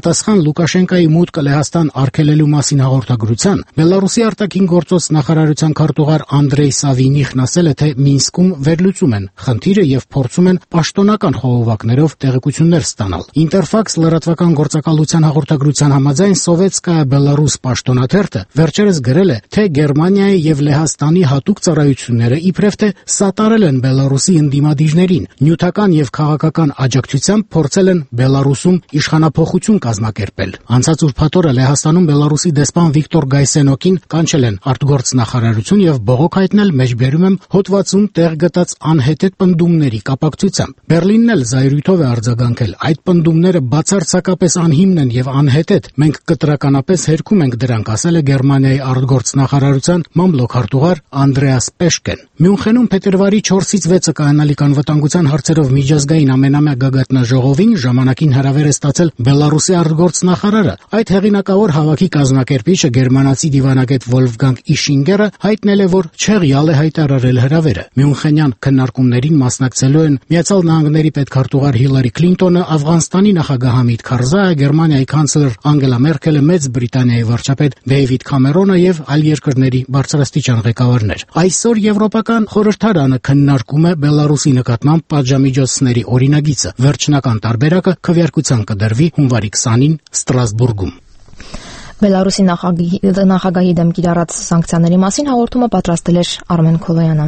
Լուկաշենկայի մուտքը Լեհաստան արգելելու մասին հաղորդագրության, Բելարուսի արտաքին գործոց նախարարության քարտուղար Անդրեյ Սավինիխն ասել է, թե Մինսկում վերլուծում են խնդիրը եւ փորձում են պաշտոնական խողովակներով տեղեկություններ ստանալ։ Ինտերֆաքս լրատվական գործակալության հաղորդագրության համաձայն Սովետսկայա Բելարուս պաշտոնաթերթը վերջերս գրել է, թե Գերմանիայի եւ Լեհաստանի հատուկ ծառայությունները իբրև թե սատարել են Բելարուսի ընդդիմադիրներին, նյութական եւ քաղաքական աջակցությամբ փորձել են Բելարուսում իշխանափոխություն կազմակերպել։ Անցած ուրբաթ օրը Լեհաստանում Բելարուսի դեսպան Վիկտոր Գայսենոկին կանչել են արտգործնախարարություն եւ բողոք հայտնել մեջբերում եմ հոդվածում տեղ գտած անհետետ պնդումների կապակցությամբ։ Բերլինն էլ զայրույթով է արձագանքել։ Այդ պնդումները բացարձակապես անհիմն են եւ անհետետ։ Մենք կտրականապես հերքում ենք դրանք, ասել է Գերմանիայի արտգործնախարարության մամլոք-քարտուղար Անդրեաս Պեշկեն։ Մյունխենում փետրվարի չորսից վեցը կայանալիք անվտանգության հարցերով միջազգային ամենամյա գագաթնաժողովին ժամանակին հրավեր է ստացել Բելարուսի արտգործնախարարը։ Այդ հեղինակավոր հավաքի կազմակերպիչը գերմանացի դիվանագետ Վոլֆգանգ Իշինգերը հայտնել է, որ չեղյալ է հայտարարել հրավերը։ Մյունխենյան քննարկումներին մասնակցելու են Միացյալ Նահանգների պետքարտուղար Հիլարի Քլինտոնը, Աֆղանստանի նախագահ Համիդ Քարզայը, Գերմանիայի կանցլեր Անգելա Մերքելը, Մեծ Բրիտանիայի վարչապետ Դեյվիդ Քամերոնը եւ այլ երկրների բարձրաստիճան ղեկավարներ։ Այսօր Եվրոպական խորհրդարանը քննարկում է Բելարուսի նկատմամբ պատժամիջոցների օրինագիծը։ Վերջնական տարբերակը քվեարկության կդրվի հունվարի քսանին Ստրասբուրգում։ Բելարուսի նախագահի դեմ կիրառած սանկցիաների մասին հաղորդումը պատրաստել էր Արմեն Քոլոյանը։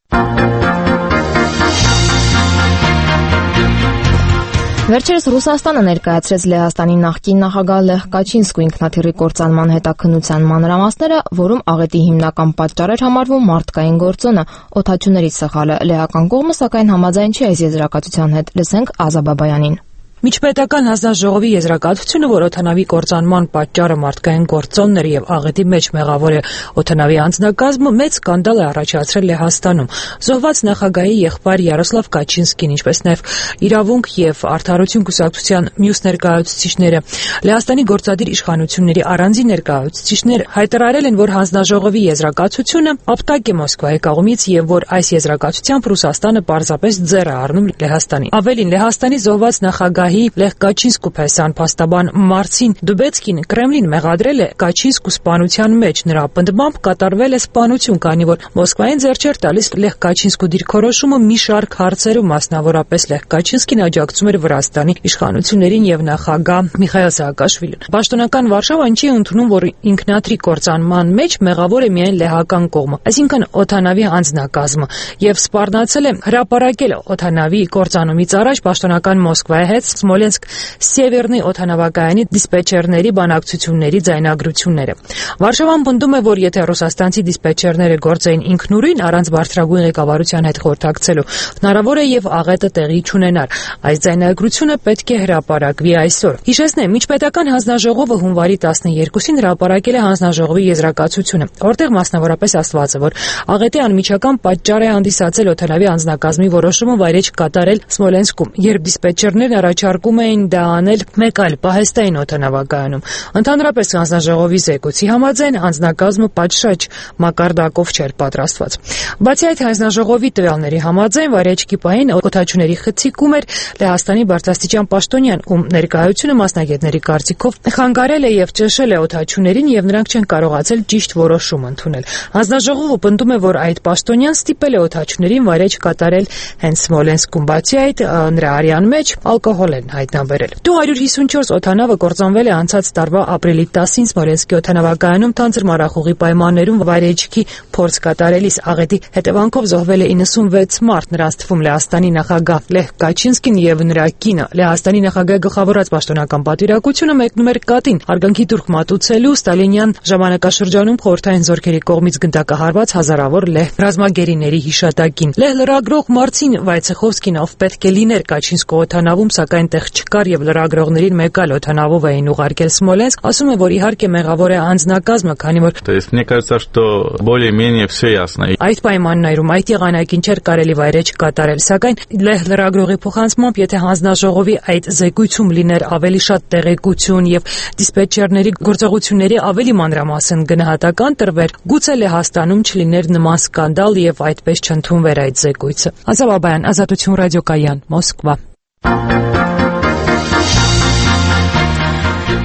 Վերջերս Ռուսաստանը ներկայացրեց Լեհաստանի նախկին նախագահ Լեխ Կաչինսկու ինքնաթիռի կործանման հետաքննության մանրամասները, որում աղետի հիմնական պատճառ էր համարվում մարդկային գործոնը, օդաչուներից սխալը։ Լեհական կողմը սակայն համաձայն չի այս եզրակացության հետ։ Լսենք Ազա Բաբայանին։ Միջպետական հանձնաժողովի եզրակացությունը, որ օդանավի կործանման պատճառը մարդկային գործոններ եւ աղետի մեջ մեղավոր է օդանավի անձնակազմը, մեծ սկանդալ է առաջացրել Լեհաստանում։ Զոհված նախագահի եղբայր Յարոսլավ Կաչինսկին, ինչպես նաեւ իրավունք եւ արդարություն կուսակցության մյուս ներկայացուցիչները, Լեհաստանի գործադիր իշխանությունների առանձին ներկայացուցիչներ հայտարարել են, որ հանձնաժողովի եզրակացությունը ապտակ է Մոսկվայի կողմից եւ որ այս եզրակացությամբ Ռուսաստանը պարզապես ձեռ է առնում Լեհաստանի։ Ավելին, Լեհաստանի զոհված նախագահ Լեխ Կաչինսկու փեսան փաստաբան Մարցին Դուբեցկին Կրեմլին մեղադրել է Կաչինսկու սպանության մեջ։ Նրա պնդմամբ կատարվել է սպանություն, քանի որ Մոսկվային ձեռք չէր տալիս Լեխ Կաչինսկու դիրքորոշումը մի շարք հարցերում, մասնավորապես Լեխ Կաչինսկին աջակցում էր Վրաստանի իշխանություններին եւ նախագահ Միխայել Սաակաշվիլին։ Պաշտոնական Վարշավան չի ընդունում, որ ինքնաթիռի կործանման մեջ մեղավոր է միայն լեհական կողմը, այսինքն օդանավի անձնակազմը, եւ սպառնացել է հրապարակել օդանավի կործանումից առաջ պաշտոնական Մոսկվայի հետ Սմոլենսկ Սևերնի օդանավակայանի դիսպեչերների բանակցությունների ձայնագրությունները։ Վարշավան պնդում է, որ եթե ռուսաստանցի դիսպեչերները գործեին ինքնուրույն առանց բարձրագույն ղեկավարության հետ խորհրդակցելու, հնարավոր է եւ աղետը տեղի չունենար։ Այս ձայնագրությունը պետք է հրապարակվի այսօր։ Հիշեցնեմ, միջպետական հանձնաժողովը հունվարի տասներկուսին հրապարակել է հանձնաժողովի եզրակացությունը, որտեղ մասնավորապես ասված է, որ աղետի անմիջական պատճառ է հանդիսացել օդանավի անձնակազմի որոշումը վայրէջք կատարել Սմոլենսկում, երբ դիսպեչերներն առաջարկում էին դա անել մեկ այլ պահեստային օդանավակայանում։ Ընդհանրապես հանձնաժողովի զեկույցի համաձայն անձնակազմը պատշաճ մակարդակով չէր պատրաստված։ Բացի այդ, հանձնաժողովի տվյալների համաձայն վայրէջքի պահին օդաչուների խցիկում էր Լեհաստանի բարձրաստիճան պաշտոնյան, ում ներկայությունը մասնագետների կարծիքով խանգարել է եւ ճնշել է օդաչուներին եւ նրանք չեն կարողացել ճիշտ որոշում ընդունել։ Հանձնաժողովը պնդում է, որ այդ պաշտոնյան ստիպել է օդաչուներին վայրէջք կատարել հենց Սմոլենսկում։ Բացի այդ, նրա արյան մեջ ալկոհոլ են հայտնաբերել։ Դու հարյուր հիսունչորս օդանավը կործանվել է անցած տարվա ապրիլի տասին Սմոլենսկի օդանավակայանում թանձր մառախուղի պայմաններում վայրէջքի փորձ կատարելիս աղետի հետևանքով զոհվել է իննսունվեց մարդ, նրանց թվում Լեհաստանի նախագահ Լեխ Կաչինսկին եւ նրա կինը։ Լեհաստանի նախագահի գլխավորած պաշտոնական պատվիրակությունը մեկնում էր կատին արգանքի թուրք մատուցելու Ստալինյան ժամանակաշրջանում խորհրդային զորքերի կողմից գնդակահարված հազարավոր լեհ ռազմագերիների հիշատակին։ Լեհ լրագրող Մարցին Վայցեխովսկին, ով պետք է լիներ Կաչինսկու օդանավում, սակայն տեղ չկար եւ լրագրողներին մեկ այլ օդանավով էին ուղարկել Սմոլենսկ, ասում է, որ իհարկե մեղավոր է անձնակազմը, քանի որ То есть мне кажется, что более-менее все ясно. Այդ պայմաններում այդ եղանակին չէր կարելի վայրէջք կատարել, սակայն լեհ լրագրողի փոխանցմամբ, եթե հանձնաժողովի այդ զեկույցում լիներ ավելի շատ տեղեկություն եւ դիսպեչերների գործողությունների ավելի մանրամասն գնահատական տրվեր, գուցե Լեհաստանում չլիներ նման սկանդալ եւ այդպես չընդունվեր այդ զեկույցը։ Ազա Բաբայան, Ազատություն ռադիոկայան, Մոսկվա։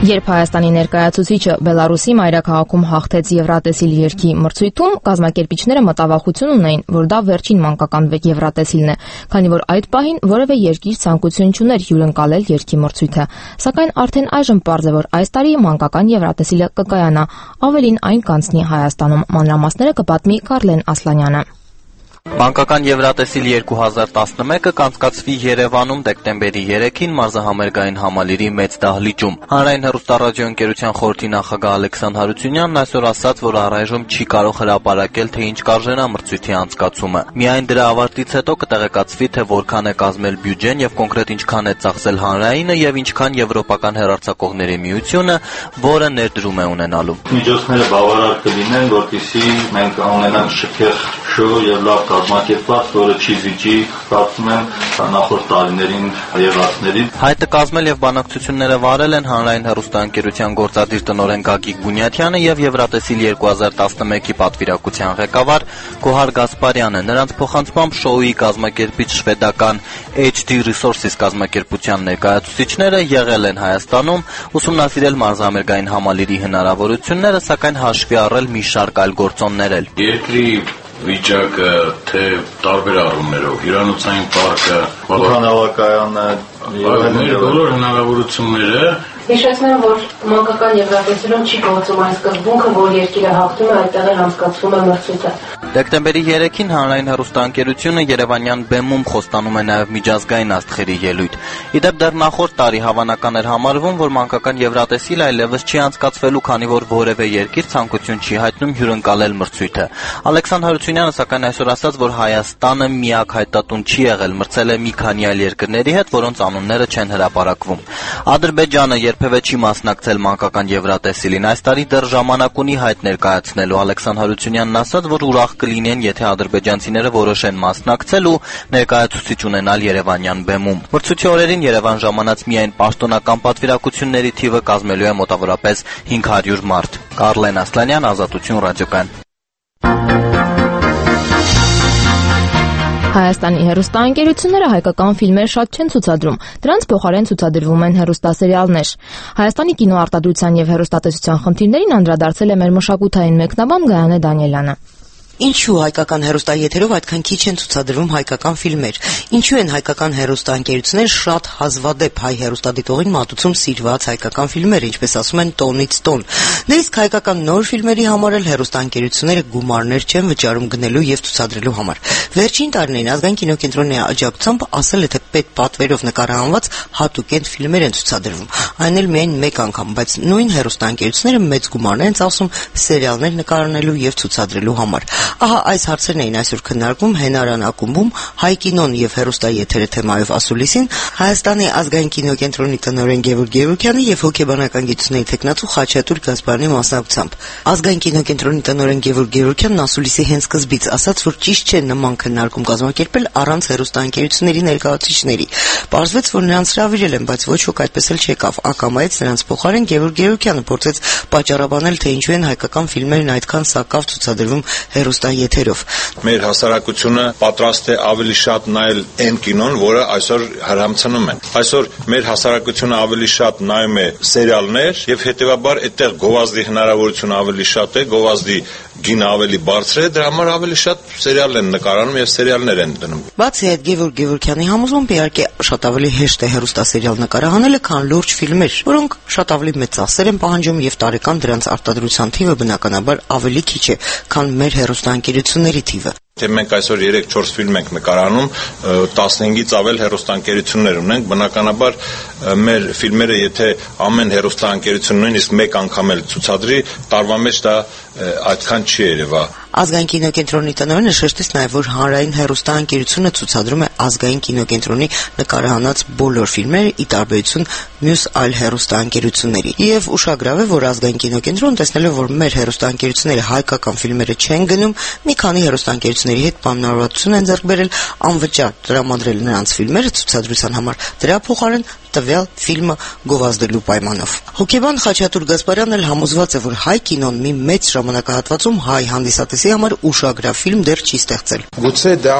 Երբ Հայաստանի ներկայացուցիչը Բելարուսի մայրաքաղաքում հաղթեց Եվրատեսիլ երգի մրցույթում, կազմակերպիչները մտավախություն ունեին, որ դա վերջին մանկական Եվրատեսիլն է, քանի որ այդ պահին որևէ երկիր ցանկություն չուներ հյուրընկալել երգի մրցույթը։ Սակայն արդեն այժմ պարզ է, որ այս տարի մանկական Եվրատեսիլը կկայանա, ավելին այն կանցնի Հայաստանում։ Մանրամասները կպատմի Կարլեն Ասլանյանը։ Մանկական Եվրատեսիլ երկու հազար տասնմեկը կանցկացվի Երևանում դեկտեմբերի երեքին մարզահամերգային համալիրի մեծ դահլիճում։ Հանրային հեռուստառադիոընկերության խորհրդի նախագահ Ալեքսան Հարությունյանն այսօր ասաց, որ առայժմ չի կարող հրապարակել, թե ինչ կարժենա մրցույթի անցկացումը։ Միայն դրա ավարտից հետո կտեղեկացվի, թե որքան է կազմել բյուջեն եւ կոնկրետ ինչքան է ծախսել հանրայինը եւ ինչքան եվրոպական հեռարձակողների միությունը, որը ներդրում է ունենալու։ Միջոցները բավարար կլինեն, որպեսզի մենք ունենանք շքեղ շոու եւ լավ կազմակերպված, որը չի զիջի, կարծում եմ, նախորդ տարիներին եղածներին։ Հայտը կազմել եւ բանակցությունները վարել են հանրային հեռուստաընկերության գործադիր տնօրեն Գագիկ Բունյաթյանը եւ Եվրատեսիլ երկու հազար տասնմեկի պատվիրակության ղեկավար Գոհար Գասպարյանը։ Նրանց փոխանցմամբ շոուի կազմակերպիչ շվեդական H D Resources կազմակերպության ներկայացուցիչները եղել են Հայաստանում, ուսումնասիրել մարզահամերգային համալիրի հնարավորությունները, սակայն հաշվի առել մի շարք այլ գործոններ էլ։ Երկրի վիճակը, թե տարբեր առումներով, հյուրանոցային պարկը, օդանավակայանը, մեր բոլոր հնարավորությունները։ Հիշեցնեմ, որ մանկական Եվրատեսիլում չի գործում այն սկզբունքը, որ երկիրը հաղթում է, այդտեղ էլ անցկացվում է մրցույթը։ Դեկտեմբերի երեքին հանրային հեռուստաընկերությունը Երևանյան բեմում խոստանում է նաև միջազգային աստղերի ելույթ։ Իդեպ դեռ նախորդ տարի հավանական էր համարվում, որ մանկական Եվրատեսիլը այլևս չի անցկացվելու, քանի որ որևէ երկիր ցանկություն չի հայտնում հյուրընկալել մրցույթը։ Ալեքսան Հարությունյանը սակայն այսօր ասաց, որ Հայաստանը միակ հայտատուն չի եղել, մրցել է մի քանի այլ երկրների հետ, որոնց անունները չեն հրապարակվում։ Ադրբեջանը երբևէ չի մասնակցել մանկական Եվրատեսիլին։ Այս տարի դեռ ժամանակ ունի հայտ ներկայացնելու։ Ալեքսան Հարությունյանն ասաց, որ ուրախ կլինեն, եթե ադրբեջանցիները որոշեն մասնակցել ու ներկայացուցիչ ունենալ Երևանյան բեմում։ Մրցույթի օրերին Երևան ժամանած միայն պաշտոնական պատվիրակությունների թիվը կազմելու է մոտավորապես հինգ հարյուր մարդ։ Կարլեն Ասլանյան, Ազատություն ռադիոկայան։ Հայաստանի հեռուստաընկերությունները հայկական ֆիլմեր շատ չեն ցուցադրում, դրանց փոխարեն ցուցադրվում են հեռուստասերիալներ։ Հայաստանի կինոարտադրության եւ հեռուստատեսության խնդիրներին անդրադարձել է մեր մշակութային մեկնաբան Գայանե Դանիելյանը։ Ինչու հայկական հեռուստաեթերով այդքան քիչ են ցուցադրվում հայկական ֆիլմեր։ Ինչու են հայկական հեռուստաընկերությունները շատ հազվադեպ հայ հեռուստադիտողին մատուցում սիրված հայկական ֆիլմեր, ինչպես ասում են տոնից տոն։ Դե իսկ հայկական նոր ֆիլմերի համար էլ հեռուստաընկերությունները գումարներ չեն վճարում գնելու եւ ցուցադրելու համար։ Վերջին տարիներին ազգային կինոկենտրոնի աջակցությամբ ասել է, թե պետ պատվերով նկարահանված հատուկենտ ֆիլմեր են ցուցադրվում։ Այն էլ միայն մեկ անգամ, բայց նույն հեռուստաընկերությունները մեծ գումարներ են ծախսում սերիալներ նկարանելու եւ ցուցադրելու համար։ Ահա այս հարցերն էին այսօր քննարկում Հենարան ակումբում հայ կինոն եւ հեռուստաեթերը թեմայով ասուլիսին Հայաստանի ազգային կինոկենտրոնի տնօրեն Գևորգ Գևորգյանի եւ հոգեբանական գիտությունների թեկնածու Խաչատուր Գասպարյանի մասնակցությամբ։ Ազգային կինոկենտրոնի տնօրեն Գևորգ Գևորգյանն ասուլիսի հենց սկզբից ասաց, որ ճիշտ չէ նման քննարկում կազմակերպել առանց հեռուստաընկերությունների ներկայացուցիչների։ Պարզվեց, որ նրանց հրավիրել են, բայց ոչ ոք այդպես էլ չեկավ։ Ակամայից նրանց փոխարեն Գևորգ Գևորգյանը փորձեց պատճառաբանել, թե ինչու են հայկական ֆիլմերն այդքան սակավ ցուցադրվում հեռուստաեթերով։ Մեր հասարակությունը պատրաստ է ավելի շատ նայել այն կինոն, որը այսօր հրամցնում են։ Այսօր մեր հասարակությունը ավելի շատ նայում է սերիալներ եւ հետեւաբար այդտեղ գովազդի հնարավորությունը ավելի շատ է, գովազդի գինը ավելի բարձր է, դրա համար ավելի շատ սերիալ են նկարանում եւ սերիալներ են դնում։ Բացի այդ Գևորգ Գևորգյանի համոզմամբ իհարկե շատ ավելի հեշտ է հեռուստասերիալ նկարահանելը, քան լուրջ ֆիլմեր, որոնք շատ ավելի մեծ ծախսեր են պահանջում եւ տարեկան դրանց արտադրության թիվը բնականաբար ավելի քիչ է, քան մեր հեռուստաընկերությունների թիվը։ Թե մենք այսօր երեք չորս ֆիլմ ենք նկարանում, տասնհինգից ավել հեռուստաընկերություններ ունենք, բնականաբար մեր ֆիլմերը եթե ամեն հեռուստաընկերություն նույնիսկ մեկ անգամ էլ ցուցադրի, տարվա մեջ դա այդքան չի երևա։ Ազգային կինոկենտրոնի տնօրենը շեշտեց նաև, որ հանրային հեռուստաընկերությունը ցուցադրում է ազգային կինոկենտրոնի նկարահանած բոլոր ֆիլմերը ի տարբերություն մյուս այլ հեռուստաընկերությունների։ Եվ ուշագրավ է, որ ազգային կինոկենտրոնը տեսնելով, որ մեր հեռուստաընկերությունները հայկական ֆիլմերը չեն գնում, մի քանի հեռուստաընկերությունների հետ պայմանավորվածություն են ձեռք բերել անվճար տրամադրել նրանց ֆիլմերը ցուցադրության համար։ Դրա փոխարեն տվյալ ֆիլմը գովազդելու պայմանով։ Հոգեբան Խաչատուր Գասպարյանն էլ համոզված է, որ հայ կինոն մի մեծ ժամանակահատվածում հայ հանդիսատեսի համար ուշագրավ ֆիլմ դեռ չի ստեղծել։ Գուցե դա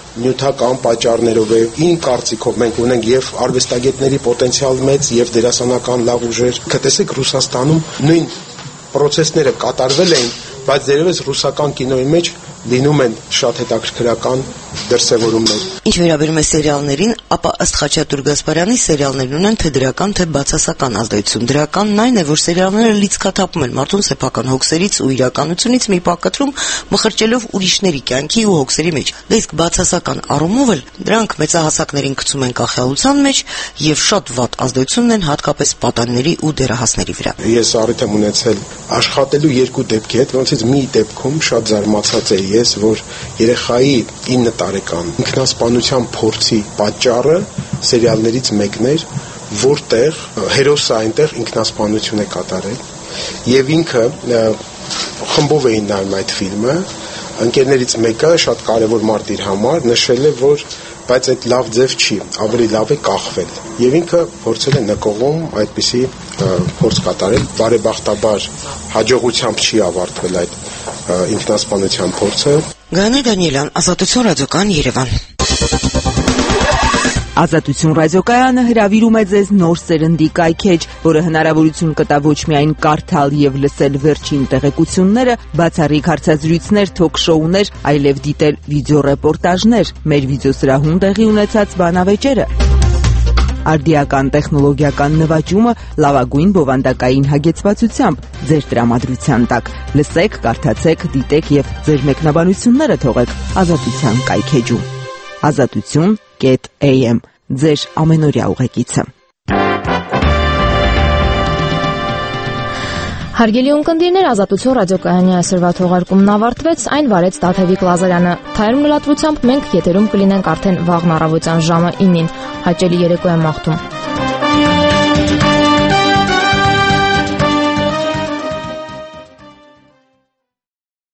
նյութական պատճառներով է։ Իմ կարծիքով մենք ունենք եւ արվեստագետների պոտենցիալ մեծ եւ դերասանական լավ ուժեր։ Կտեսեք Ռուսաստանում նույն process-ները կատարվել էին, բայց դերևս ռուսական կինոյի մեջ լինում են շատ հետաքրքրական դրսևորումներ։ Ինչ վերաբերում է սերիալներին, ապա ըստ Խաչատուր Գասպարյանի սերիալներն ունեն թե դրական, թե բացասական ազդեցություն։ Դրականն այն է, որ սերիալները լիցքաթափում են մարդուն սեփական հոգսերից ու իրականությունից մի պահ կտրում, մխրճելով ուրիշների կյանքի ու հոգսերի մեջ։ Իսկ բացասական առումով էլ դրանք մեծահասակներին գցում են կախյալության մեջ եւ շատ վատ ազդեցություն ունեն հատկապես պատանիների ու դերահասների վրա։ Ես առիթ եմ ունեցել աշխատելու երկու դեպքի հետ, որոնցից մի դեպքում շատ զարմացած էի ես, որ երեխայի ինը տարեկան ինքնասպանության փորձի պատճառը սերիալներից մեկն էր, որտեղ հերոսը այնտեղ ինքնասպանություն է կատարել եւ ինքը խմբով էին նայում այդ ֆիլմը, ընկերներից մեկը շատ կարևոր մարդ իր համար նշել է, որ բայց այդ լավ ձև չի, ավելի լավ է կախվել եւ ինքը փորձել է նկողում այդպիսի փորձ կատարել, բարեբախտաբար հաջողությամբ չի ավարտվել այդ ինքնասպանության փորձը։ Գաներ Դանիելյան, Ազատություն ռադիոկայան, Երևան։ Ազատություն ռադիոկայանը հրավիրում է ձեզ նոր սերնդի կայքեջ, որը հնարավորություն կտա ոչ միայն կարդալ եւ լսել վերջին տեղեկությունները, բացառիկ հարցազրույցներ, թոք-շոուներ, այլև դիտել վիդեոռեպորտաժներ, մեր վիդեոսրահում տեղի ունեցած բանավեճերը, արդիական տեխնոլոգիական նվաճումը լավագույն բովանդակային հագեցվածությամբ ձեր տրամադրության տակ։ Լսեք, կարդացեք, դիտեք եւ ձեր մեկնաբանությունները թողեք Ազատության կայքեջում։ Ազատություն am ձեր ամենօրյա ուղեկիցը։ Հարգելի ունկնդիրներ, Ազատություն ռադիոկայանի այսօրվա թողարկումն ավարտվեց, այն վարեց Տաթևիկ Լազարյանը։ Թայրում լրատվությամբ մենք եթերում կլինենք արդեն վաղն առավոտյան ժամը ինին։ Հաճելի երեկո եմ մաղթում։